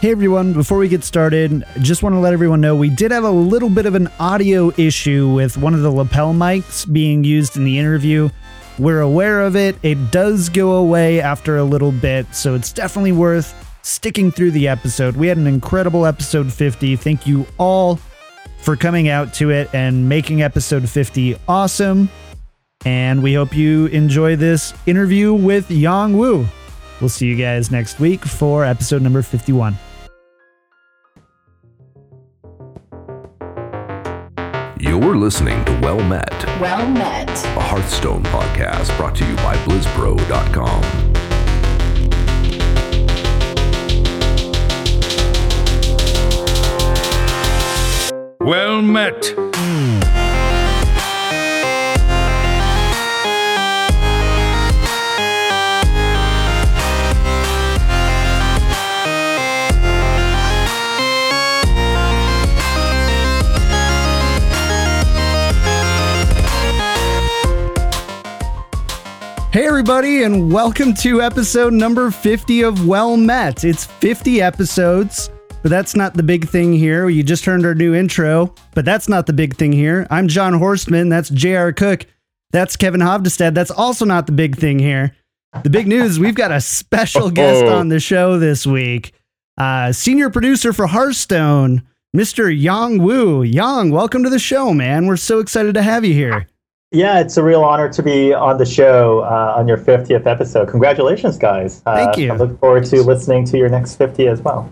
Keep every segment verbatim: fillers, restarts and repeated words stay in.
Hey everyone, before we get started, just want to let everyone know we did have a little bit of an audio issue with one of the lapel mics being used in the interview. We're aware of it. It does go away after a little bit, so it's definitely worth sticking through the episode. We had an incredible episode fifty. Thank you all for coming out to it and making episode fifty awesome. And we hope you enjoy this interview with Yang Wu. We'll see you guys next week for episode number fifty-one. You're listening to Well Met. Well Met. A Hearthstone podcast brought to you by Blizz Pro dot com. Well Met. Hey everybody, and welcome to episode number fifty of Well Met. It's fifty episodes, but that's not the big thing here. You just heard our new intro, but that's not the big thing here. I'm John Horstman. That's J R Cook. That's Kevin Hovdestad. That's also not the big thing here. The big news, we've got a special guest on the show this week. Uh, senior producer for Hearthstone, Mister Yang Wu. Yang, welcome to the show, man. We're so excited to have you here. Yeah, it's a real honor to be on the show uh, on your fiftieth episode. Congratulations, guys. Uh, Thank you. I look forward to listening to your next fifty as well.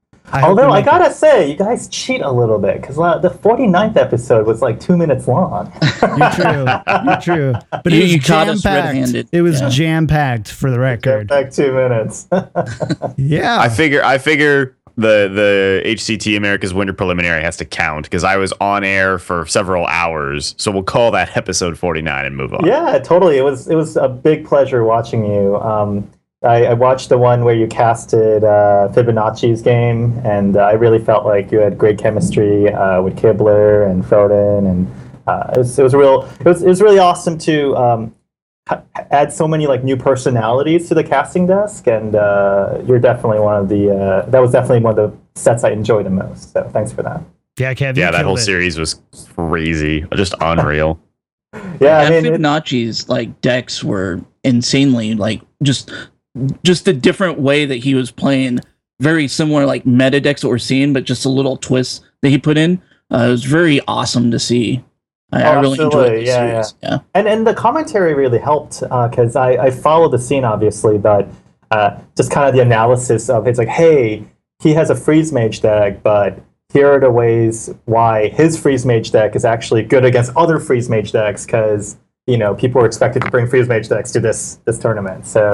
I Although I gotta say, you guys cheat a little bit because uh, the forty-ninth episode was like two minutes long. You're true. You're true. But You- it was you caught us jam-packed. red-handed. It was Yeah. jam-packed for the record. Back two minutes. Yeah. I figure I figure the the H C T America's Winter Preliminary has to count because I was on air for several hours. So we'll call that episode forty-nine and move on. Yeah, totally. It was it was a big pleasure watching you. Um, I, I watched the one where you casted uh, Fibonacci's game, and uh, I really felt like you had great chemistry uh, with Kibler and Foden, and uh, it was it was real. It was it was really awesome to um, ha- add so many like new personalities to the casting desk, and uh, you're definitely one of the. Uh, that was definitely one of the sets I enjoyed the most. So thanks for that. Yeah, Kev, you Yeah, that killed whole it. series was crazy, just unreal. Yeah, I Yeah, mean, it- Fibonacci's like decks were insanely like just just the different way that he was playing, very similar like meta decks that we're seeing, but just a little twist that he put in. Uh, it was very awesome to see. I, Oh, I really enjoyed absolutely. this Yeah, series. Yeah. And and the commentary really helped because I, I follow the scene obviously, but uh, just kind of the analysis of it's like, hey, he has a freeze mage deck, but here are the ways why his freeze mage deck is actually good against other freeze mage decks because you know people were expected to bring freeze mage decks to this this tournament. So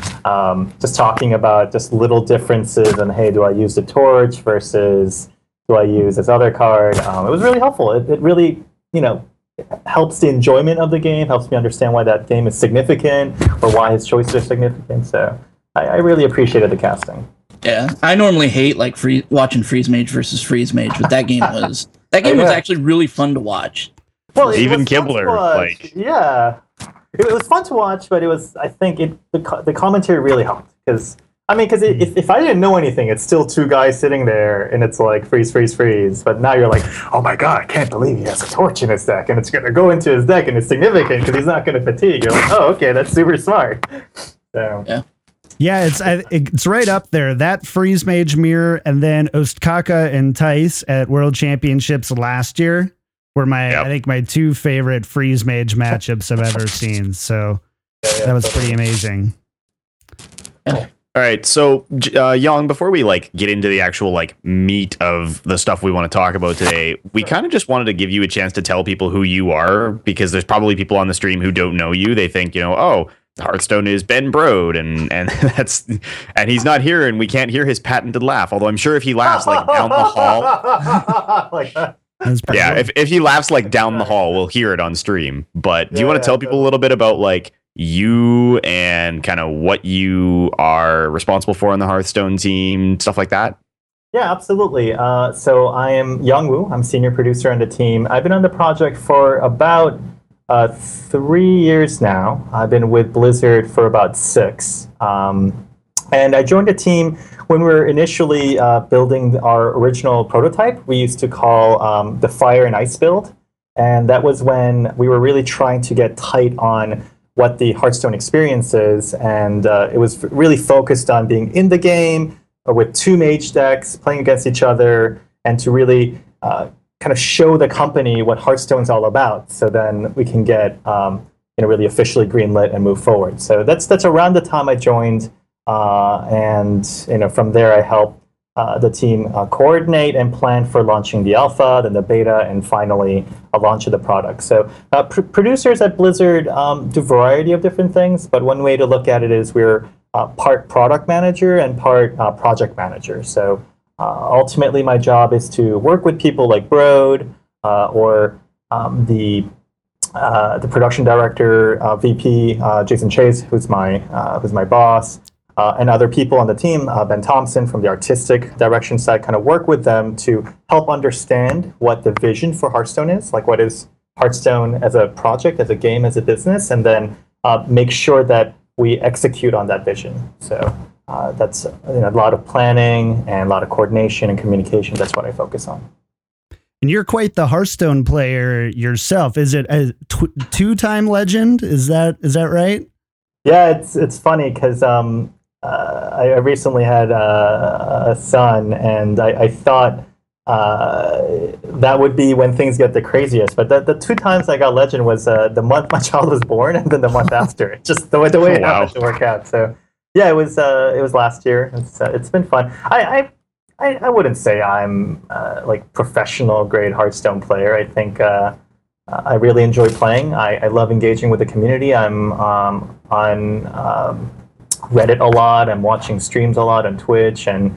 um, just talking about just little differences and hey, do I use the torch versus do I use this other card? Um, it was really helpful. It, it really you know. helps the enjoyment of the game, helps me understand why that game is significant or why his choices are significant. So I, I really appreciated the casting. Yeah, I normally hate like free, watching Freeze Mage versus Freeze Mage, but that game was that game was Yeah. actually really fun to watch. Well, it Even was fun to Kibler, watch. like- yeah, it, it was fun to watch, but it was I think it the, co- the commentary really helped because I mean because if, if I didn't know anything, it's still two guys sitting there and it's like freeze, freeze, freeze. But now you're like, oh my god, I can't believe he has a torch in his deck and it's gonna go into his deck and it's significant because he's not gonna fatigue. You're like, oh okay, that's super smart. So. Yeah. Yeah, it's I- it's right up there. That Freeze Mage mirror and then Ostkaka and Tice at World Championships last year were my Yep. I think my two favorite Freeze Mage matchups I've ever seen. So that was pretty amazing. All right, so uh, Yang, before we like get into the actual like meat of the stuff we want to talk about today, we kind of just wanted to give you a chance to tell people who you are because there's probably people on the stream who don't know you. They think you know, oh, Hearthstone is Ben Brode, and and that's and he's not here, and we can't hear his patented laugh. Although I'm sure if he laughs like down the hall, like that. That's pretty yeah, cool. if if he laughs like down the hall, we'll hear it on stream. But do you Yeah, want to tell yeah, people a little bit about like you and kind of what you are responsible for on the Hearthstone team, stuff like that? Yeah, absolutely. Uh, so I am Yang Wu. I'm senior producer on the team. I've been on the project for about uh, three years now. I've been with Blizzard for about six. Um, And I joined a team when we were initially uh, building our original prototype. We used to call um, the Fire and Ice build. And that was when we were really trying to get tight on what the Hearthstone experience is. And uh, it was really focused on being in the game with two mage decks, playing against each other, and to really uh, kind of show the company what Hearthstone's all about. So then we can get um, you know, really officially greenlit and move forward. So that's that's around the time I joined. Uh, and you know, from there, I helped uh, the team uh, coordinate and plan for launching the alpha, then the beta, and finally a launch of the product. So uh, pr- producers at Blizzard um, do a variety of different things, but one way to look at it is we're uh, part product manager and part uh, project manager. So uh, ultimately, my job is to work with people like Broad uh, or um, the uh, the production director, uh, V P uh, Jason Chase, who's my uh, who's my boss. Uh, and other people on the team, uh, Ben Thompson from the artistic direction side, kind of work with them to help understand what the vision for Hearthstone is, like what is Hearthstone as a project, as a game, as a business, and then uh, make sure that we execute on that vision. So uh, that's you know, a lot of planning and a lot of coordination and communication. That's what I focus on. And you're quite the Hearthstone player yourself. Is it a tw- two-time legend? Is that is that right? Yeah, it's it's funny because um, Uh, I, I recently had uh, a son, and I, I thought uh, that would be when things get the craziest. But the, the two times I got Legend was uh, the month my child was born, and then the month after. Just the way the way it Oh, wow. happened to work out. So yeah, it was uh, it was last year. It's uh, it's been fun. I I, I, I wouldn't say I'm uh, like professional grade Hearthstone player. I think uh, I really enjoy playing. I, I love engaging with the community. I'm um, on. Um, Reddit a lot. I'm watching streams a lot on Twitch, and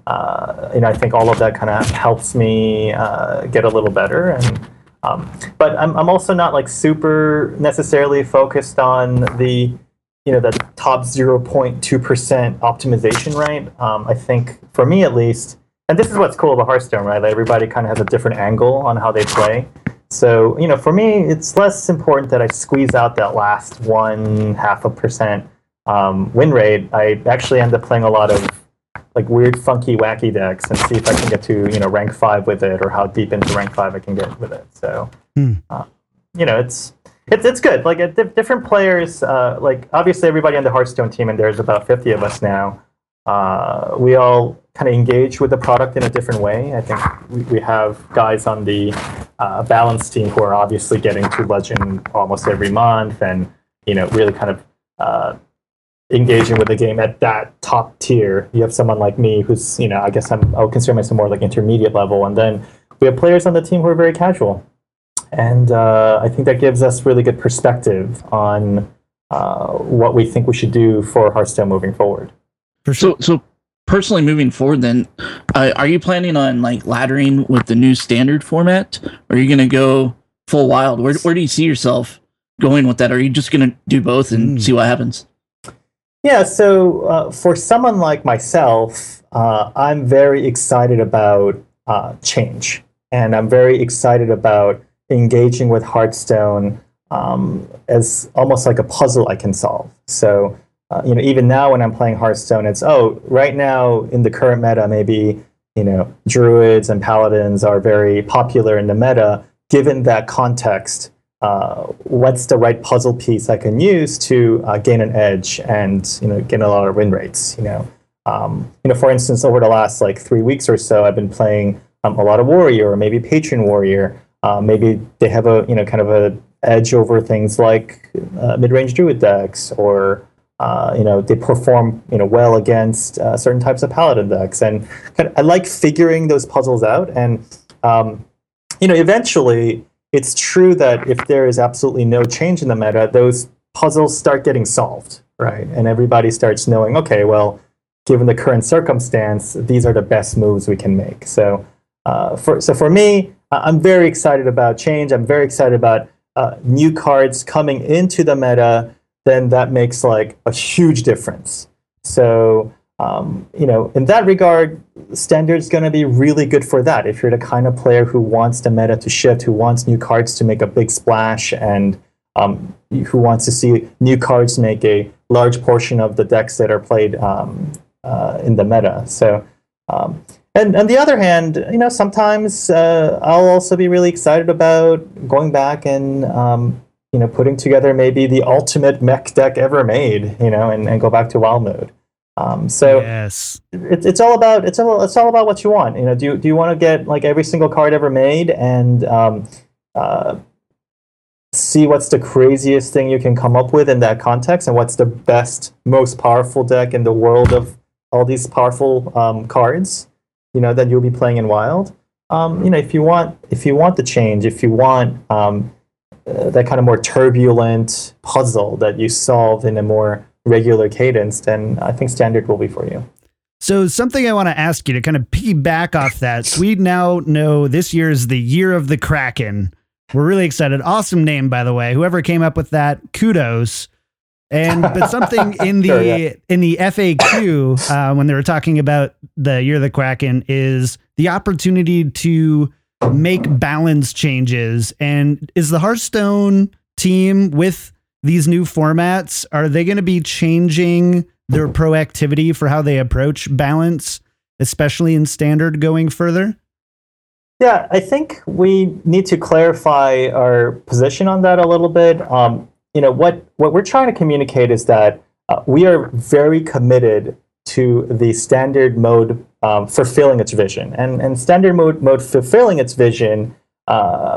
uh, you know, I think all of that kind of helps me uh, get a little better. And um, but I'm I'm also not like super necessarily focused on the you know the top zero point two percent optimization, right? Um, I think for me at least, and this is what's cool about Hearthstone, right? Like everybody kind of has a different angle on how they play. So you know, for me, it's less important that I squeeze out that last one half a percent. Um, win rate. I actually end up playing a lot of like weird, funky, wacky decks and see if I can get to you know rank five with it, or how deep into rank five I can get with it. So, hmm. uh, you know, it's it's it's good. Like at di- different players, uh, like obviously everybody on the Hearthstone team, and there's about fifty of us now. Uh, we all kind of engage with the product in a different way. I think we, we have guys on the uh, balance team who are obviously getting to Legend almost every month, and you know really kind of. Uh, engaging with the game at that top tier. You have someone like me who's, you know, I guess I'm, I would consider myself more like intermediate level. And then we have players on the team who are very casual. And uh, I think that gives us really good perspective on uh, what we think we should do for Hearthstone moving forward. For sure. So, so personally moving forward then, uh, are you planning on like laddering with the new standard format? Or are you going to go full wild? Where, where do you see yourself going with that? Or are you just going to do both and mm. see what happens? Yeah, so uh, for someone like myself, uh, I'm very excited about uh, change, and I'm very excited about engaging with Hearthstone um, as almost like a puzzle I can solve. So, uh, you know, even now when I'm playing Hearthstone, it's, oh, right now in the current meta, maybe, you know, Druids and Paladins are very popular in the meta. Given that context, Uh, what's the right puzzle piece I can use to uh, gain an edge and you know gain a lot of win rates? You know, um, you know, for instance, over the last like three weeks or so, I've been playing um, a lot of Warrior, or maybe Patron Warrior. Uh, maybe they have a you know kind of a edge over things like uh, mid-range Druid decks, or uh, you know they perform you know well against uh, certain types of Paladin decks. And kind of, I like figuring those puzzles out. And um, you know, eventually. It's true that if there is absolutely no change in the meta, those puzzles start getting solved, right? And everybody starts knowing, okay, well, given the current circumstance, these are the best moves we can make. So, uh, for so for me, I'm very excited about change. I'm very excited about uh, new cards coming into the meta. Then that makes like a huge difference. So. Um, you know, in that regard, Standard's going to be really good for that. If you're the kind of player who wants the meta to shift, who wants new cards to make a big splash, and um, who wants to see new cards make a large portion of the decks that are played um, uh, in the meta. So, um, and on the other hand, you know, sometimes uh, I'll also be really excited about going back and um, you know, putting together maybe the ultimate mech deck ever made, you know, and, and go back to wild mode. Um, so yes, it, it's all about it's all it's all about what you want. You know, do you, do you want to get like every single card ever made and um, uh, see what's the craziest thing you can come up with in that context, and what's the best, most powerful deck in the world of all these powerful um, cards? You know, that you'll be playing in wild. Um, you know, if you want if you want the change, if you want um, uh, that kind of more turbulent puzzle that you solve in a more regular cadence, then I think standard will be for you. So something I want to ask you to kind of piggyback off that. So we now know this year is the year of the Kraken. We're really excited. Awesome name, by the way. Whoever came up with that, kudos. And but something in the sure, yeah. in the F A Q uh, when they were talking about the year of the Kraken is the opportunity to make balance changes. And is the Hearthstone team with these new formats, are they going to be changing their proactivity for how they approach balance, especially in standard going further? Yeah, I think we need to clarify our position on that a little bit. Um, you know, what, what we're trying to communicate is that uh, we are very committed to the standard mode um, fulfilling its vision. And, and standard mode, mode fulfilling its vision uh,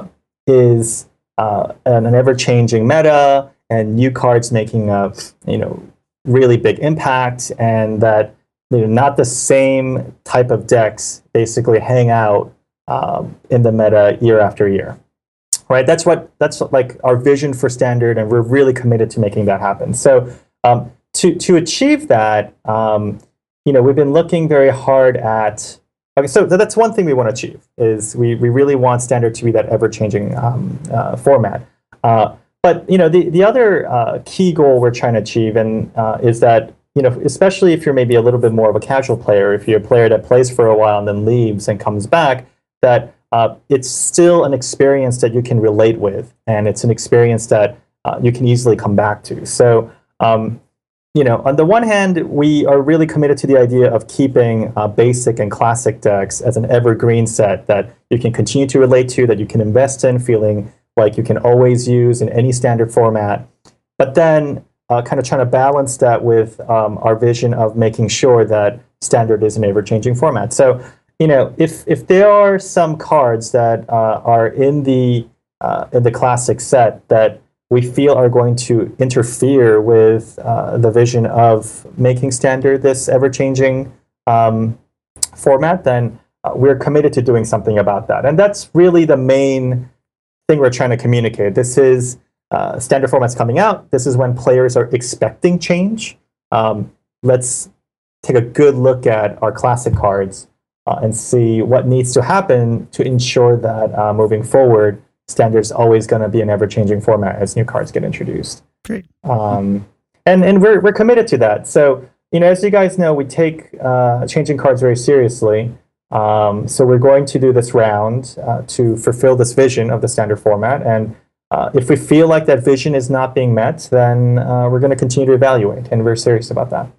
is uh, an, an ever-changing meta and new cards making a, you know, really big impact, and that, you know, not the same type of decks basically hang out um, in the meta year after year. Right, that's what that's like our vision for standard, and we're really committed to making that happen. So um, to to achieve that, um, you know, we've been looking very hard at. Okay, so that's one thing we want to achieve is we we really want standard to be that ever changing um, uh, format. Uh, but you know, the the other uh, key goal we're trying to achieve, and uh, is that, you know, especially if you're maybe a little bit more of a casual player, if you're a player that plays for a while and then leaves and comes back, that Uh, it's still an experience that you can relate with, and it's an experience that uh, you can easily come back to. So, um, you know, on the one hand, we are really committed to the idea of keeping uh, basic and classic decks as an evergreen set that you can continue to relate to, that you can invest in, feeling like you can always use in any standard format. But then uh, kind of trying to balance that with um, our vision of making sure that standard is an ever-changing format. So, you know, if if there are some cards that uh, are in the uh, in the classic set that we feel are going to interfere with uh, the vision of making standard this ever-changing um, format, then uh, we're committed to doing something about that. And that's really the main thing we're trying to communicate. This is uh, standard formats coming out. This is when players are expecting change. Um, let's take a good look at our classic cards Uh, and see what needs to happen to ensure that uh, moving forward, standard is always going to be an ever-changing format as new cards get introduced. Great. Um, and and we're we're committed to that. So, you know, as you guys know, we take uh, changing cards very seriously. Um, so we're going to do this round uh, to fulfill this vision of the standard format. And uh, if we feel like that vision is not being met, then uh, we're going to continue to evaluate, and we're serious about that.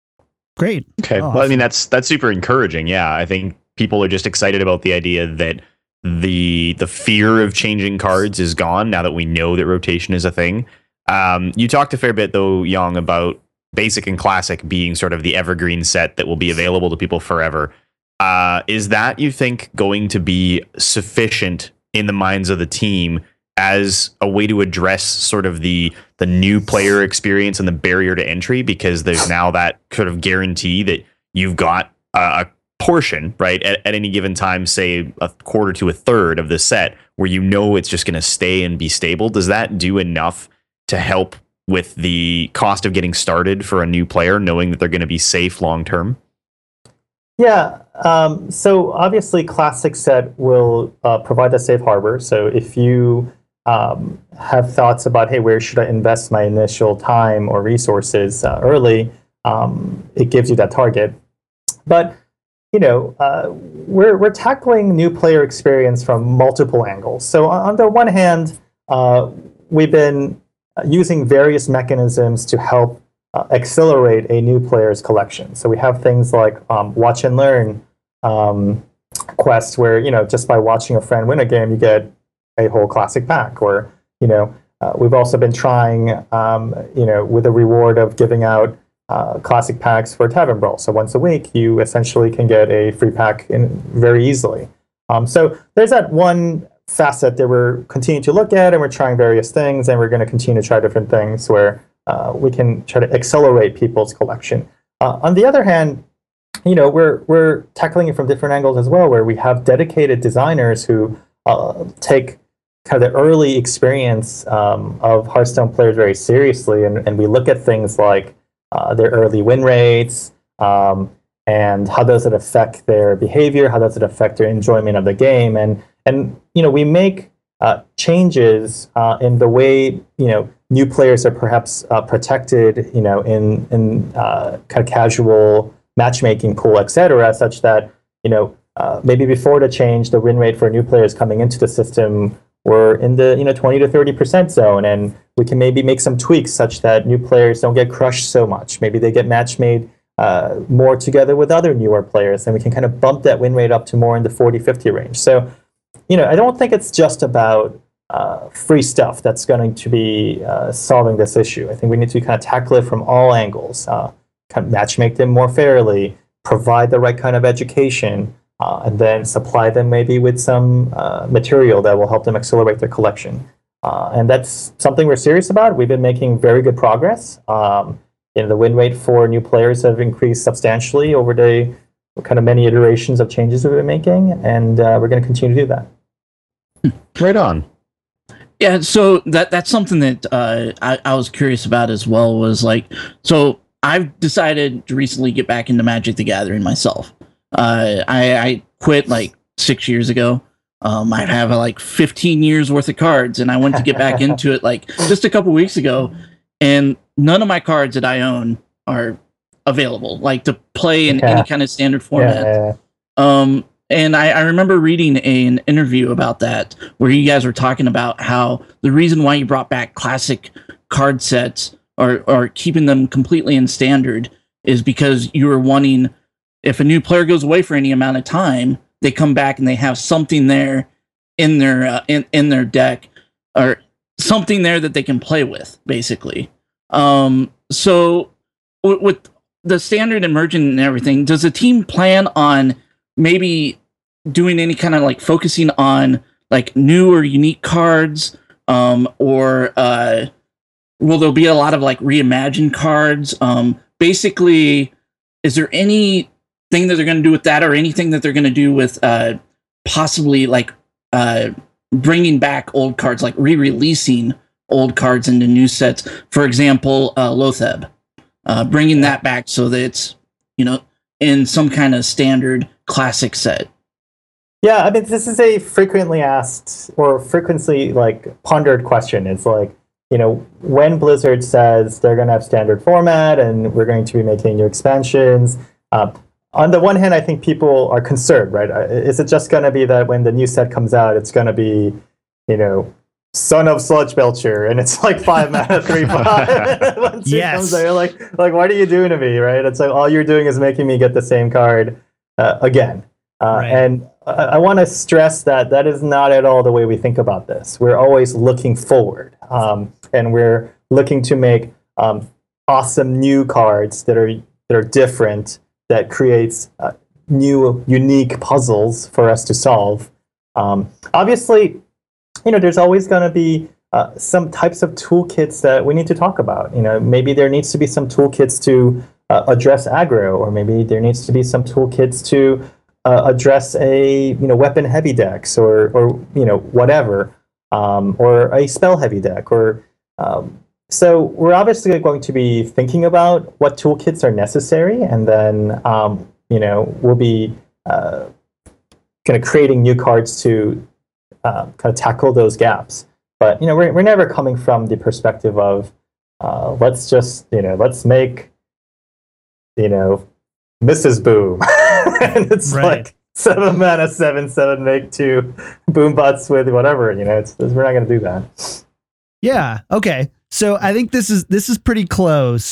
Great. Okay. Oh, well, I mean, that's that's super encouraging. Yeah, I think people are just excited about the idea that the the fear of changing cards is gone now that we know that rotation is a thing. Um, you talked a fair bit, though, Young, about basic and classic being sort of the evergreen set that will be available to people forever. Uh, is that, you think, going to be sufficient in the minds of the team as a way to address sort of the the new player experience and the barrier to entry, because there's now that sort of guarantee that you've got a, a portion, right, at, at any given time, say a quarter to a third of the set, where you know it's just going to stay and be stable? Does that do enough to help with the cost of getting started for a new player, knowing that they're going to be safe long term? Yeah, um, so obviously classic set will uh, provide a safe harbor. So if you Um, have thoughts about, hey, where should I invest my initial time or resources uh, early, um, it gives you that target. But, you know, uh, we're, we're tackling new player experience from multiple angles. So on, on the one hand, uh, we've been using various mechanisms to help uh, accelerate a new player's collection. So we have things like um, watch and learn um, quests where, you know, just by watching a friend win a game, you get a whole classic pack. Or, you know, uh, we've also been trying, um, you know, with a reward of giving out uh, classic packs for Tavern Brawl. So once a week, you essentially can get a free pack in very easily. Um, so there's that one facet that we're continuing to look at, and we're trying various things, and we're going to continue to try different things where uh, we can try to accelerate people's collection. Uh, on the other hand, you know, we're we're tackling it from different angles as well, where we have dedicated designers who uh, take kind of the early experience um, of Hearthstone players very seriously, and, and we look at things like uh, their early win rates, um, and how does it affect their behavior, how does it affect their enjoyment of the game, and and you know, we make uh, changes uh, in the way, you know, new players are perhaps uh, protected, you know, in in uh, kind of casual matchmaking pool, et cetera, such that, you know, uh, maybe before the change, the win rate for new players coming into the system were in the, you know, twenty to thirty percent zone, and we can maybe make some tweaks such that new players don't get crushed so much. Maybe they get match made uh, more together with other newer players, and we can kind of bump that win rate up to more in the forty fifty range. So, you know, I don't think it's just about uh, free stuff that's going to be uh, solving this issue. I think we need to kind of tackle it from all angles, uh, kind of matchmake them more fairly, provide the right kind of education, uh, and then supply them maybe with some uh, material that will help them accelerate their collection. Uh, and that's something we're serious about. We've been making very good progress. Um, you know, the win rate for new players have increased substantially over the kind of many iterations of changes we've been making, and uh, we're going to continue to do that. Right on. Yeah, so that that's something that uh, I, I was curious about as well, was like, so I've decided to recently get back into Magic the Gathering myself. Uh, I, I quit like six years ago. Um, I have uh, like fifteen years worth of cards, and I went to get back into it like just a couple weeks ago, and none of my cards that I own are available, like to play in yeah. any kind of standard format. Yeah, yeah, yeah. Um, and I, I remember reading a, an interview about that, where you guys were talking about how the reason why you brought back classic card sets, or or keeping them completely in standard, is because you were wanting, if a new player goes away for any amount of time, they come back and they have something there in their uh, in in their deck, or something there that they can play with, basically. Um, so w- with the standard emergent and everything, does the team plan on maybe doing any kind of like focusing on like new or unique cards, um, or uh, will there be a lot of like reimagined cards? Um, basically, is there anything that they're going to do with that, or anything that they're going to do with uh, possibly like uh, bringing back old cards, like re-releasing old cards into new sets? For example, uh, Lotheb, uh, bringing that back so that it's, you know, in some kind of standard classic set. Yeah, I mean, this is a frequently asked or frequently like pondered question. It's like, you know, when Blizzard says they're going to have standard format and we're going to be making new expansions, uh, on the one hand, I think people are concerned, right? Is it just going to be that when the new set comes out, it's going to be, you know, Son of Sludge Belcher, and it's like five mana, three five. Once yes. it comes out, you're like, like, what are you doing to me, right? It's like all you're doing is making me get the same card uh, again. Uh, right. And I, I want to stress that that is not at all the way we think about this. We're always looking forward, um, and we're looking to make um, awesome new cards that are that are different, that creates uh, new, unique puzzles for us to solve. Um, obviously, you know, there's always going to be uh, some types of toolkits that we need to talk about. You know, maybe there needs to be some toolkits to uh, address aggro, or maybe there needs to be some toolkits to uh, address a, you know, weapon heavy decks, or or you know, whatever, um, or a spell heavy deck, or um, so we're obviously going to be thinking about what toolkits are necessary, and then um, you know, we'll be uh, kind of creating new cards to Uh, kind of tackle those gaps. But, you know, we're, we're never coming from the perspective of uh, let's just, you know, let's make, you know, Missus Boom. And it's right. like seven mana, seven, seven, make two boom bots with whatever, you know, it's, it's we're not going to do that. Yeah. Okay. So I think this is, this is pretty close.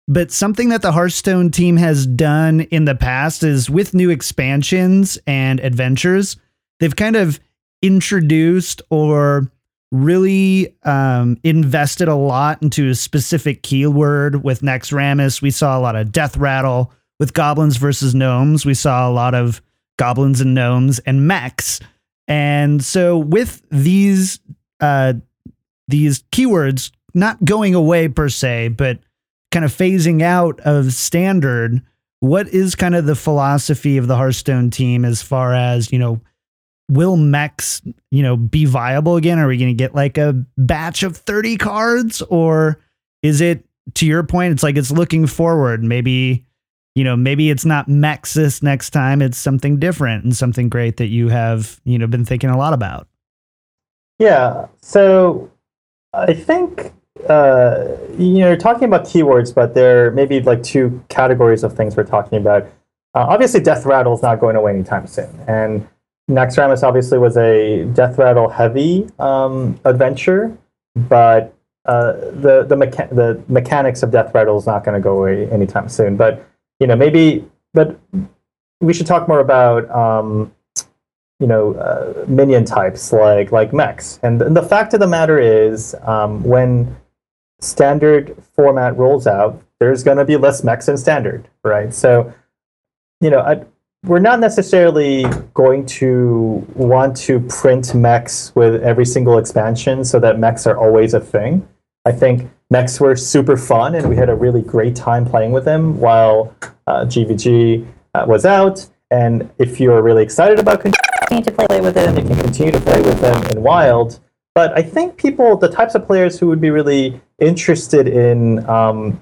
But something that the Hearthstone team has done in the past is with new expansions and adventures, they've kind of introduced or really um, invested a lot into a specific keyword. With Naxxramas, we saw a lot of death rattle. With goblins versus gnomes, we saw a lot of goblins and gnomes and mechs. And so with these uh, these keywords not going away per se, but kind of phasing out of standard, what is kind of the philosophy of the Hearthstone team as far as, you know, will mechs, you know, be viable again? Are we going to get like a batch of thirty cards, or is it, to your point, it's like it's looking forward? Maybe, you know, maybe it's not mechs this next time. It's something different and something great that you have, you know, been thinking a lot about. Yeah. So I think, uh, you know, you're talking about keywords, but there may be like two categories of things we're talking about. Uh, obviously, Death Rattle is not going away anytime soon. And Naxxramas obviously was a Death Rattle heavy um, adventure, but uh, the the, mecha- the mechanics of Death Rattle is not going to go away anytime soon. But you know, maybe, but we should talk more about um, you know uh, minion types like like mechs. And, and the fact of the matter is, um, when standard format rolls out, there's going to be less mechs in standard, right? So you know, I, we're not necessarily going to want to print mechs with every single expansion so that mechs are always a thing. I think mechs were super fun, and we had a really great time playing with them while uh, G V G uh, was out. And if you're really excited about continuing to play with them, you can continue to play with them in Wild. But I think people, the types of players who would be really interested in um,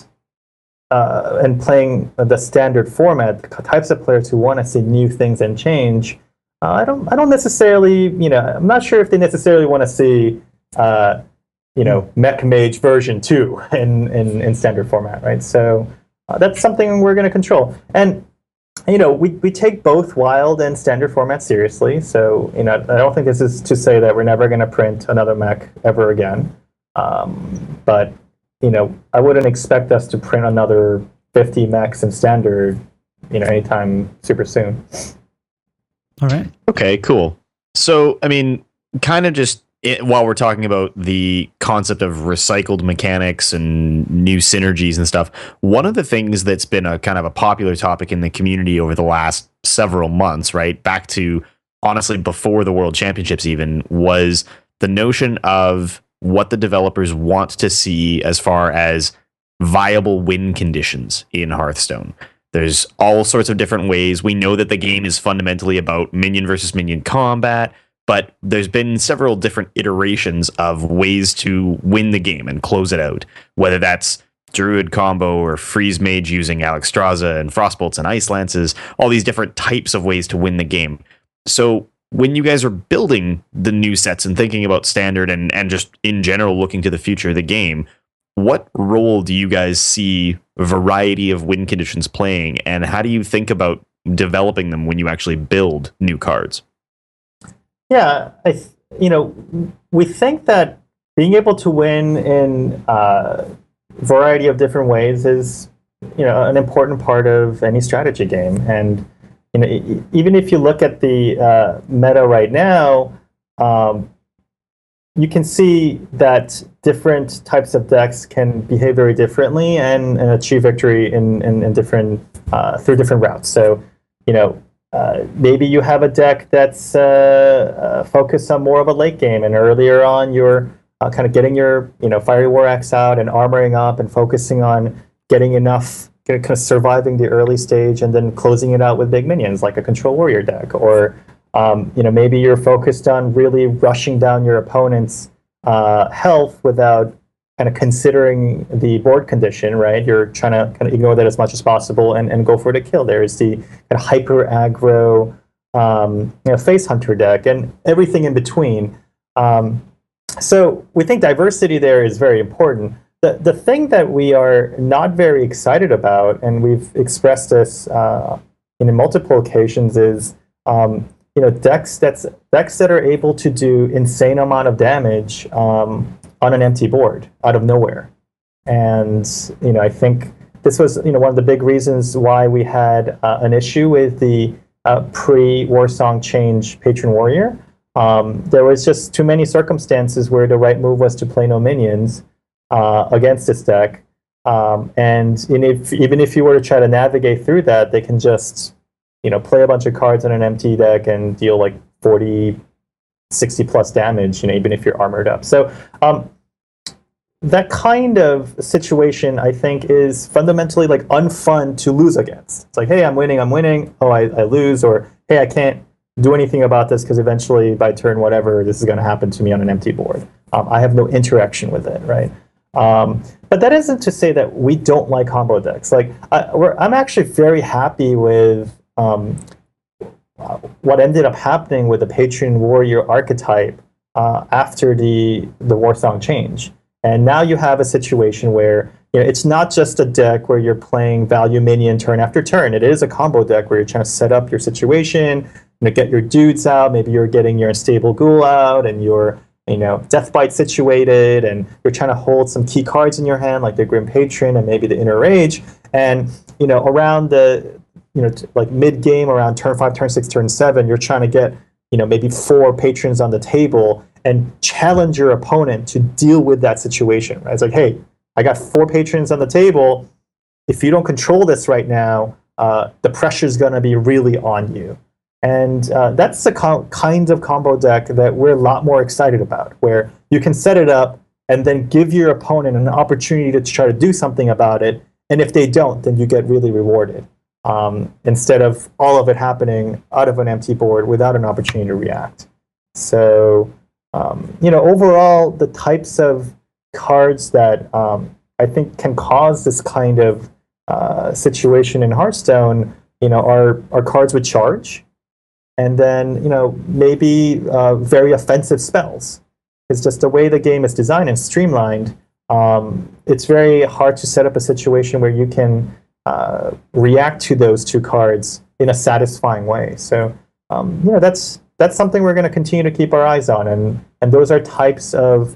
Uh, and playing the standard format, the types of players who want to see new things and change, uh, I don't, I don't necessarily, you know, I'm not sure if they necessarily want to see, uh, you know, Mech Mage version two in, in, in standard format, right? So uh, that's something we're going to control. And, you know, we, we take both Wild and standard format seriously. So, you know, I don't think this is to say that we're never going to print another mech ever again. Um, but you know, I wouldn't expect us to print another fifty mechs in standard, you know, anytime super soon. All right. Okay, cool. So, I mean, kind of just it, while we're talking about the concept of recycled mechanics and new synergies and stuff, one of the things that's been a kind of a popular topic in the community over the last several months, right, back to honestly before the World Championships even, was the notion of what the developers want to see as far as viable win conditions in Hearthstone. There's all sorts of different ways. We know that the game is fundamentally about minion versus minion combat, but there's been several different iterations of ways to win the game and close it out, whether that's Druid combo or Freeze Mage using Alexstrasza and Frostbolts and Ice Lances, all these different types of ways to win the game. So when you guys are building the new sets and thinking about standard and, and just in general looking to the future of the game, what role do you guys see a variety of win conditions playing, and how do you think about developing them when you actually build new cards? Yeah, I th- you know, we think that being able to win in a uh, variety of different ways is, you know, an important part of any strategy game. And you know, even if you look at the uh, meta right now, um, you can see that different types of decks can behave very differently and, and achieve victory in, in, in different uh, through different routes. So, you know, uh, maybe you have a deck that's uh, uh, focused on more of a late game, and earlier on you're uh, kind of getting your, you know, Fiery War Axe out and armoring up and focusing on getting enough, kind of surviving the early stage and then closing it out with big minions like a Control Warrior deck. Or um, you know, maybe you're focused on really rushing down your opponent's uh, health without kind of considering the board condition, right? You're trying to kind of ignore that as much as possible and, and go for the kill. There is the kind of hyper aggro um, you know, Face Hunter deck and everything in between. Um, so we think diversity there is very important. The the thing that we are not very excited about, and we've expressed this uh, in multiple occasions, is um, you know decks that's decks that are able to do insane amount of damage um, on an empty board out of nowhere. And, you know, I think this was, you know, one of the big reasons why we had uh, an issue with the uh, pre-Warsong change Patron Warrior. Um, there was just too many circumstances where the right move was to play no minions uh, against this deck. Um, and and if, even if you were to try to navigate through that, they can just, you know, play a bunch of cards on an empty deck and deal like forty, sixty plus damage, you know, even if you're armored up. So um, that kind of situation, I think, is fundamentally like unfun to lose against. It's like, hey, I'm winning, I'm winning. Oh, I, I lose, or hey, I can't do anything about this because eventually by turn whatever, this is going to happen to me on an empty board. Um, I have no interaction with it, right? Um, but that isn't to say that we don't like combo decks. Like, I, we're, I'm actually very happy with um, what ended up happening with the Patron Warrior archetype uh, after the the Warsong change. And now you have a situation where, you know, it's not just a deck where you're playing value minion turn after turn. It is a combo deck where you're trying to set up your situation, you know, get your dudes out. Maybe you're getting your unstable ghoul out, and you're, you know, Deathbite situated, and you're trying to hold some key cards in your hand, like the Grim Patron and maybe the Inner Rage. And, you know, around the, you know, t- like mid game, around turn five, turn six, turn seven, you're trying to get, you know, maybe four patrons on the table and challenge your opponent to deal with that situation. Right? It's like, hey, I got four patrons on the table. If you don't control this right now, uh, the pressure is going to be really on you. And uh, that's the co- kind of combo deck that we're a lot more excited about, where you can set it up and then give your opponent an opportunity to try to do something about it. And if they don't, then you get really rewarded, um, instead of all of it happening out of an empty board without an opportunity to react. So, um, you know, overall, the types of cards that um, I think can cause this kind of uh, situation in Hearthstone, you know, are, are cards with charge. And then, you know, maybe uh, very offensive spells. It's just the way the game is designed and streamlined. Um, it's very hard to set up a situation where you can uh, react to those two cards in a satisfying way. So, um, you know, that's that's something we're going to continue to keep our eyes on. And and those are types of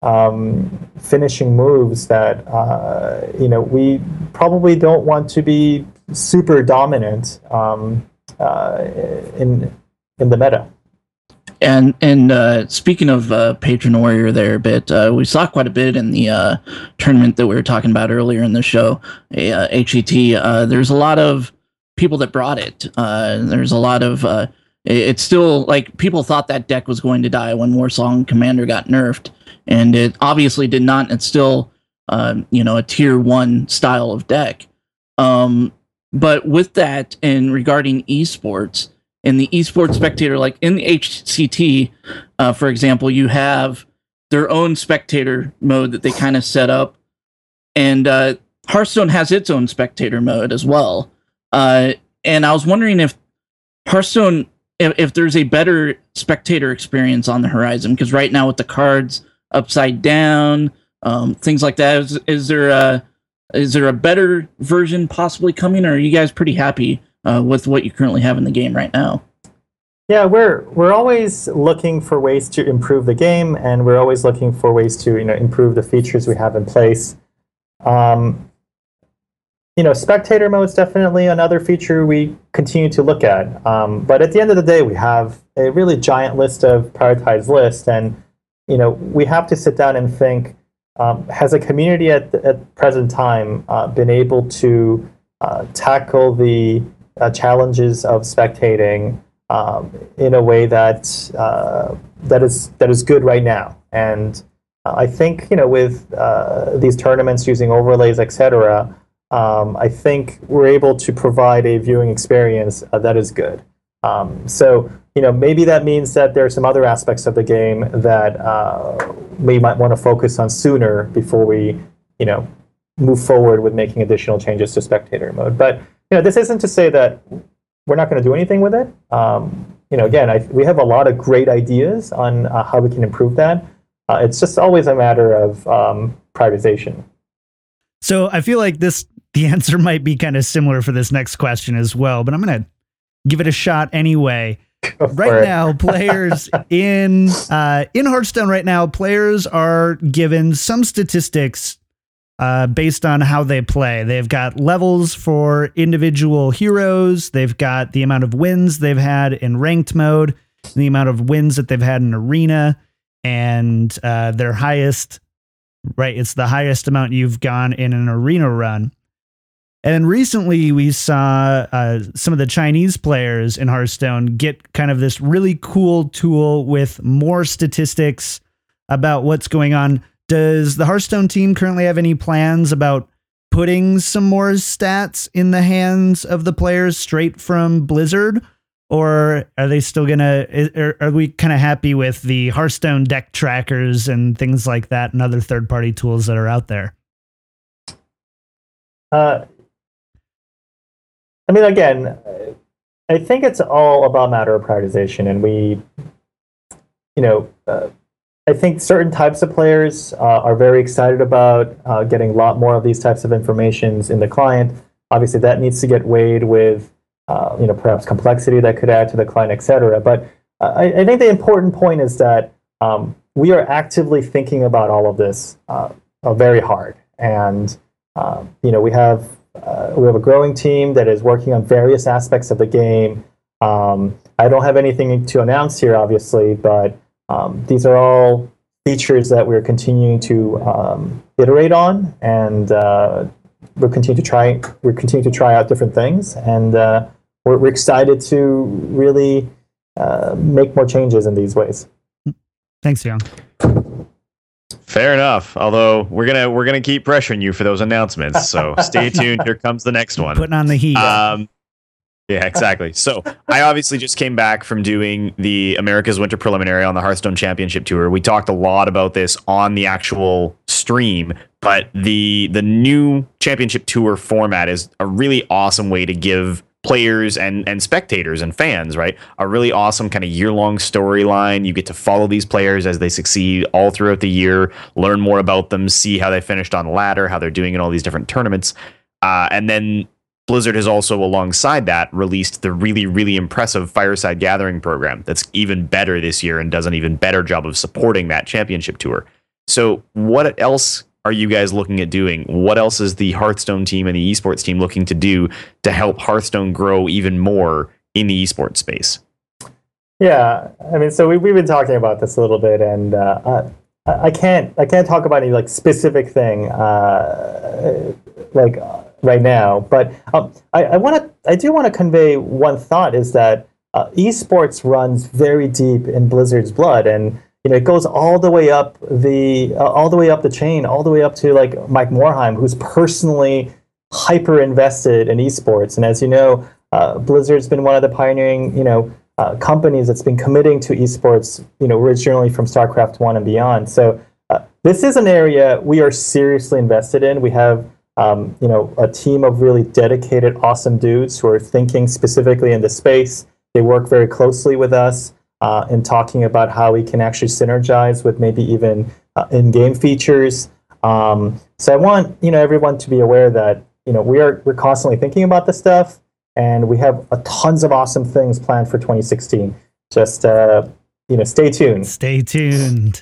um, finishing moves that, uh, you know, we probably don't want to be super dominant um, uh, in in the meta. And and uh, speaking of uh, Patron Warrior there a bit, uh, we saw quite a bit in the uh, tournament that we were talking about earlier in the show, uh, H E T. Uh, there's a lot of people that brought it. Uh, there's a lot of... Uh, it's still, like, people thought that deck was going to die when Warsong Commander got nerfed, and it obviously did not. It's still, uh, you know, a tier one style of deck. Um, but with that, and regarding esports, in the esports spectator, like in the H C T, uh, for example, you have their own spectator mode that they kind of set up. And uh, Hearthstone has its own spectator mode as well. Uh, and I was wondering if Hearthstone, if, if there's a better spectator experience on the horizon, because right now with the cards upside down, um, things like that, is, is there a, is there a better version possibly coming, or are you guys pretty happy Uh, with what you currently have in the game right now? Yeah, we're we're always looking for ways to improve the game, and we're always looking for ways to, you know, improve the features we have in place. Um, you know, spectator mode is definitely another feature we continue to look at. Um, but at the end of the day, we have a really giant list of prioritized lists, and, you know, we have to sit down and think: um, has a community at the, at present time uh, been able to uh, tackle the Uh, challenges of spectating um, in a way that uh, that is that is good right now. And uh, I think, you know, with uh, these tournaments using overlays, et cetera, um, I think we're able to provide a viewing experience uh, that is good. Um, so, you know, maybe that means that there are some other aspects of the game that uh, we might want to focus on sooner before we, you know, move forward with making additional changes to spectator mode. But you know, this isn't to say that we're not going to do anything with it. Um, you know, again, I, we have a lot of great ideas on uh, how we can improve that. Uh, it's just always a matter of um, prioritization. So I feel like this, the answer might be kind of similar for this next question as well, but I'm going to give it a shot anyway. Right now, players in uh, in Hearthstone right now, players are given some statistics uh, based on how they play. They've got levels for individual heroes. They've got the amount of wins they've had in ranked mode, the amount of wins that they've had in arena, and uh, their highest, right? It's the highest amount you've gone in an arena run. And recently we saw uh, some of the Chinese players in Hearthstone get kind of this really cool tool with more statistics about what's going on. Does the Hearthstone team currently have any plans about putting some more stats in the hands of the players straight from Blizzard? Or are they still going to, are we kind of happy with the Hearthstone deck trackers and things like that and other third-party tools that are out there? Uh, I mean, again, I think it's all about matter of prioritization, and we, you know, uh, I think certain types of players uh, are very excited about uh, getting a lot more of these types of informations in the client. Obviously, that needs to get weighed with, uh, you know, perhaps complexity that could add to the client, et cetera. But uh, I, I think the important point is that um, we are actively thinking about all of this uh, uh, very hard, and um, you know, we have uh, we have a growing team that is working on various aspects of the game. Um, I don't have anything to announce here, obviously, but Um, these are all features that we're continuing to um, iterate on, and uh, we're continuing to try. We're continuing to try out different things, and uh, we're, we're excited to really uh, make more changes in these ways. Thanks, Young. Fair enough. Although we're gonna we're gonna keep pressuring you for those announcements, so stay tuned. Here comes the next one. Putting on the heat. Um, Yeah, exactly. So I obviously just came back from doing the America's Winter Preliminary on the Hearthstone Championship Tour. We talked a lot about this on the actual stream, but the the new Championship Tour format is a really awesome way to give players and, and spectators and fans, right, a really awesome kind of year-long storyline. You get to follow these players as they succeed all throughout the year, learn more about them, see how they finished on ladder, how they're doing in all these different tournaments. Uh, and then Blizzard has also, alongside that, released the really, really impressive Fireside Gathering program that's even better this year and does an even better job of supporting that championship tour. So what else are you guys looking at doing? What else is the Hearthstone team and the esports team looking to do to help Hearthstone grow even more in the esports space? Yeah, I mean, so we, we've been talking about this a little bit, and uh, I, I can't I can't talk about any like specific thing uh, like. right now, but um, I, I want to. I do want to convey one thought: is that uh, esports runs very deep in Blizzard's blood, and you know it goes all the way up the uh, all the way up the chain, all the way up to like Mike Morhaime, who's personally hyper invested in esports. And as you know, uh, Blizzard's been one of the pioneering, you know, uh, companies that's been committing to esports, you know, originally from StarCraft one and beyond. So uh, this is an area we are seriously invested in. We have Um, you know, a team of really dedicated, awesome dudes who are thinking specifically in the space. They work very closely with us uh, in talking about how we can actually synergize with maybe even uh, in-game features. Um, so I want you know everyone to be aware that you know we are we're constantly thinking about this stuff, and we have a tons of awesome things planned for twenty sixteen. Just uh, you know, stay tuned. Stay tuned.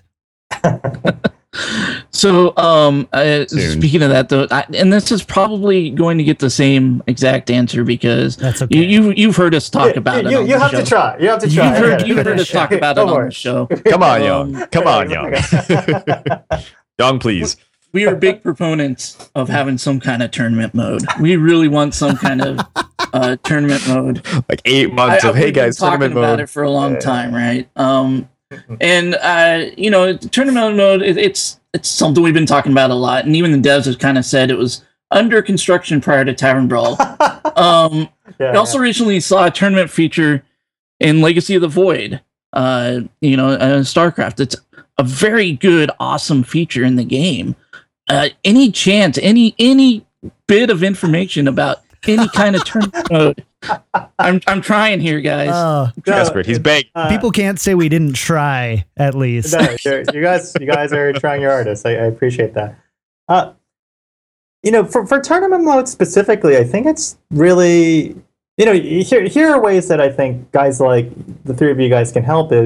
So, um, uh, speaking of that, though, I, and this is probably going to get the same exact answer because That's okay. you, you you've heard us talk Yeah, about you, it. You, on you the have show. to try. You have to try. You've heard, Yeah. you've heard us talk about it Don't on worry. the show. Come on, Um, Young. Come on, Young. Young, please. We are big proponents of having some kind of tournament mode. We really want some kind of uh, tournament mode. Like eight months I, of, we've hey been guys, talking tournament about mode. it for a long time, right? Um, and uh, you know, tournament mode, it, it's it's something we've been talking about a lot, and even the devs have kind of said it was under construction prior to Tavern Brawl. Um, Yeah, we also yeah. recently saw a tournament feature in Legacy of the Void. Uh, you know, uh, StarCraft. It's a very good, awesome feature in the game. Uh, any chance, any any bit of information about any kind of tournament mode? I'm I'm trying here, guys. Uh, Desperate. He's begging. Uh, people can't say we didn't try, at least. No, you're- you guys, you guys are trying your hardest. I, I appreciate that. Uh, you know, for, for tournament mode specifically, I think it's really, you know, here here are ways that I think guys like the three of you guys can help. Is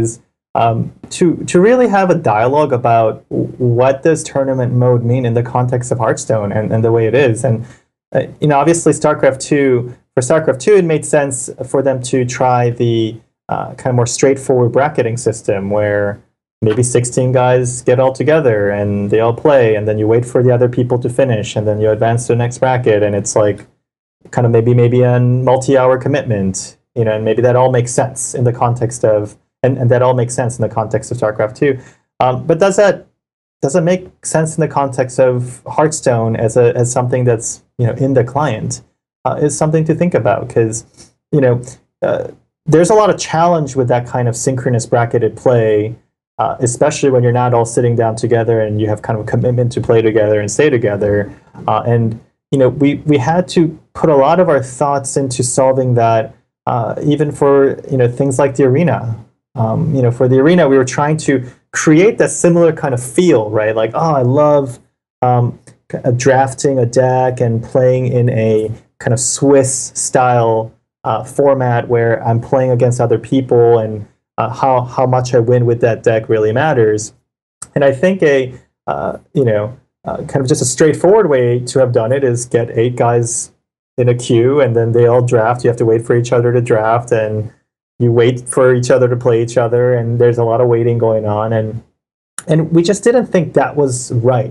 um, to to really have a dialogue about what does tournament mode mean in the context of Hearthstone and, and the way it is. And uh, you know, obviously StarCraft two, for StarCraft two, it made sense for them to try the uh, kind of more straightforward bracketing system where maybe sixteen guys get all together and they all play, and then you wait for the other people to finish, and then you advance to the next bracket, and it's like kind of maybe maybe a multi-hour commitment, you know, and maybe that all makes sense in the context of, and, and that all makes sense in the context of StarCraft two. Um, but does that does it make sense in the context of Hearthstone as a as something that's, you know, in the client? Uh, is something to think about, because, you know, uh, there's a lot of challenge with that kind of synchronous bracketed play. Uh, especially when you're not all sitting down together and you have kind of a commitment to play together and stay together. Uh, and, you know, we, we had to put a lot of our thoughts into solving that, uh, even for, you know, things like the arena. Um, you know, for the arena, we were trying to create that similar kind of feel, right? Like, oh, I love um, a drafting a deck and playing in a kind of Swiss style uh, format where I'm playing against other people, and Uh, how how much I win with that deck really matters. And I think a uh, you know uh, kind of just a straightforward way to have done it is get eight guys in a queue, and then they all draft. You have to wait for each other to draft, and you wait for each other to play each other, and there's a lot of waiting going on, and and we just didn't think that was right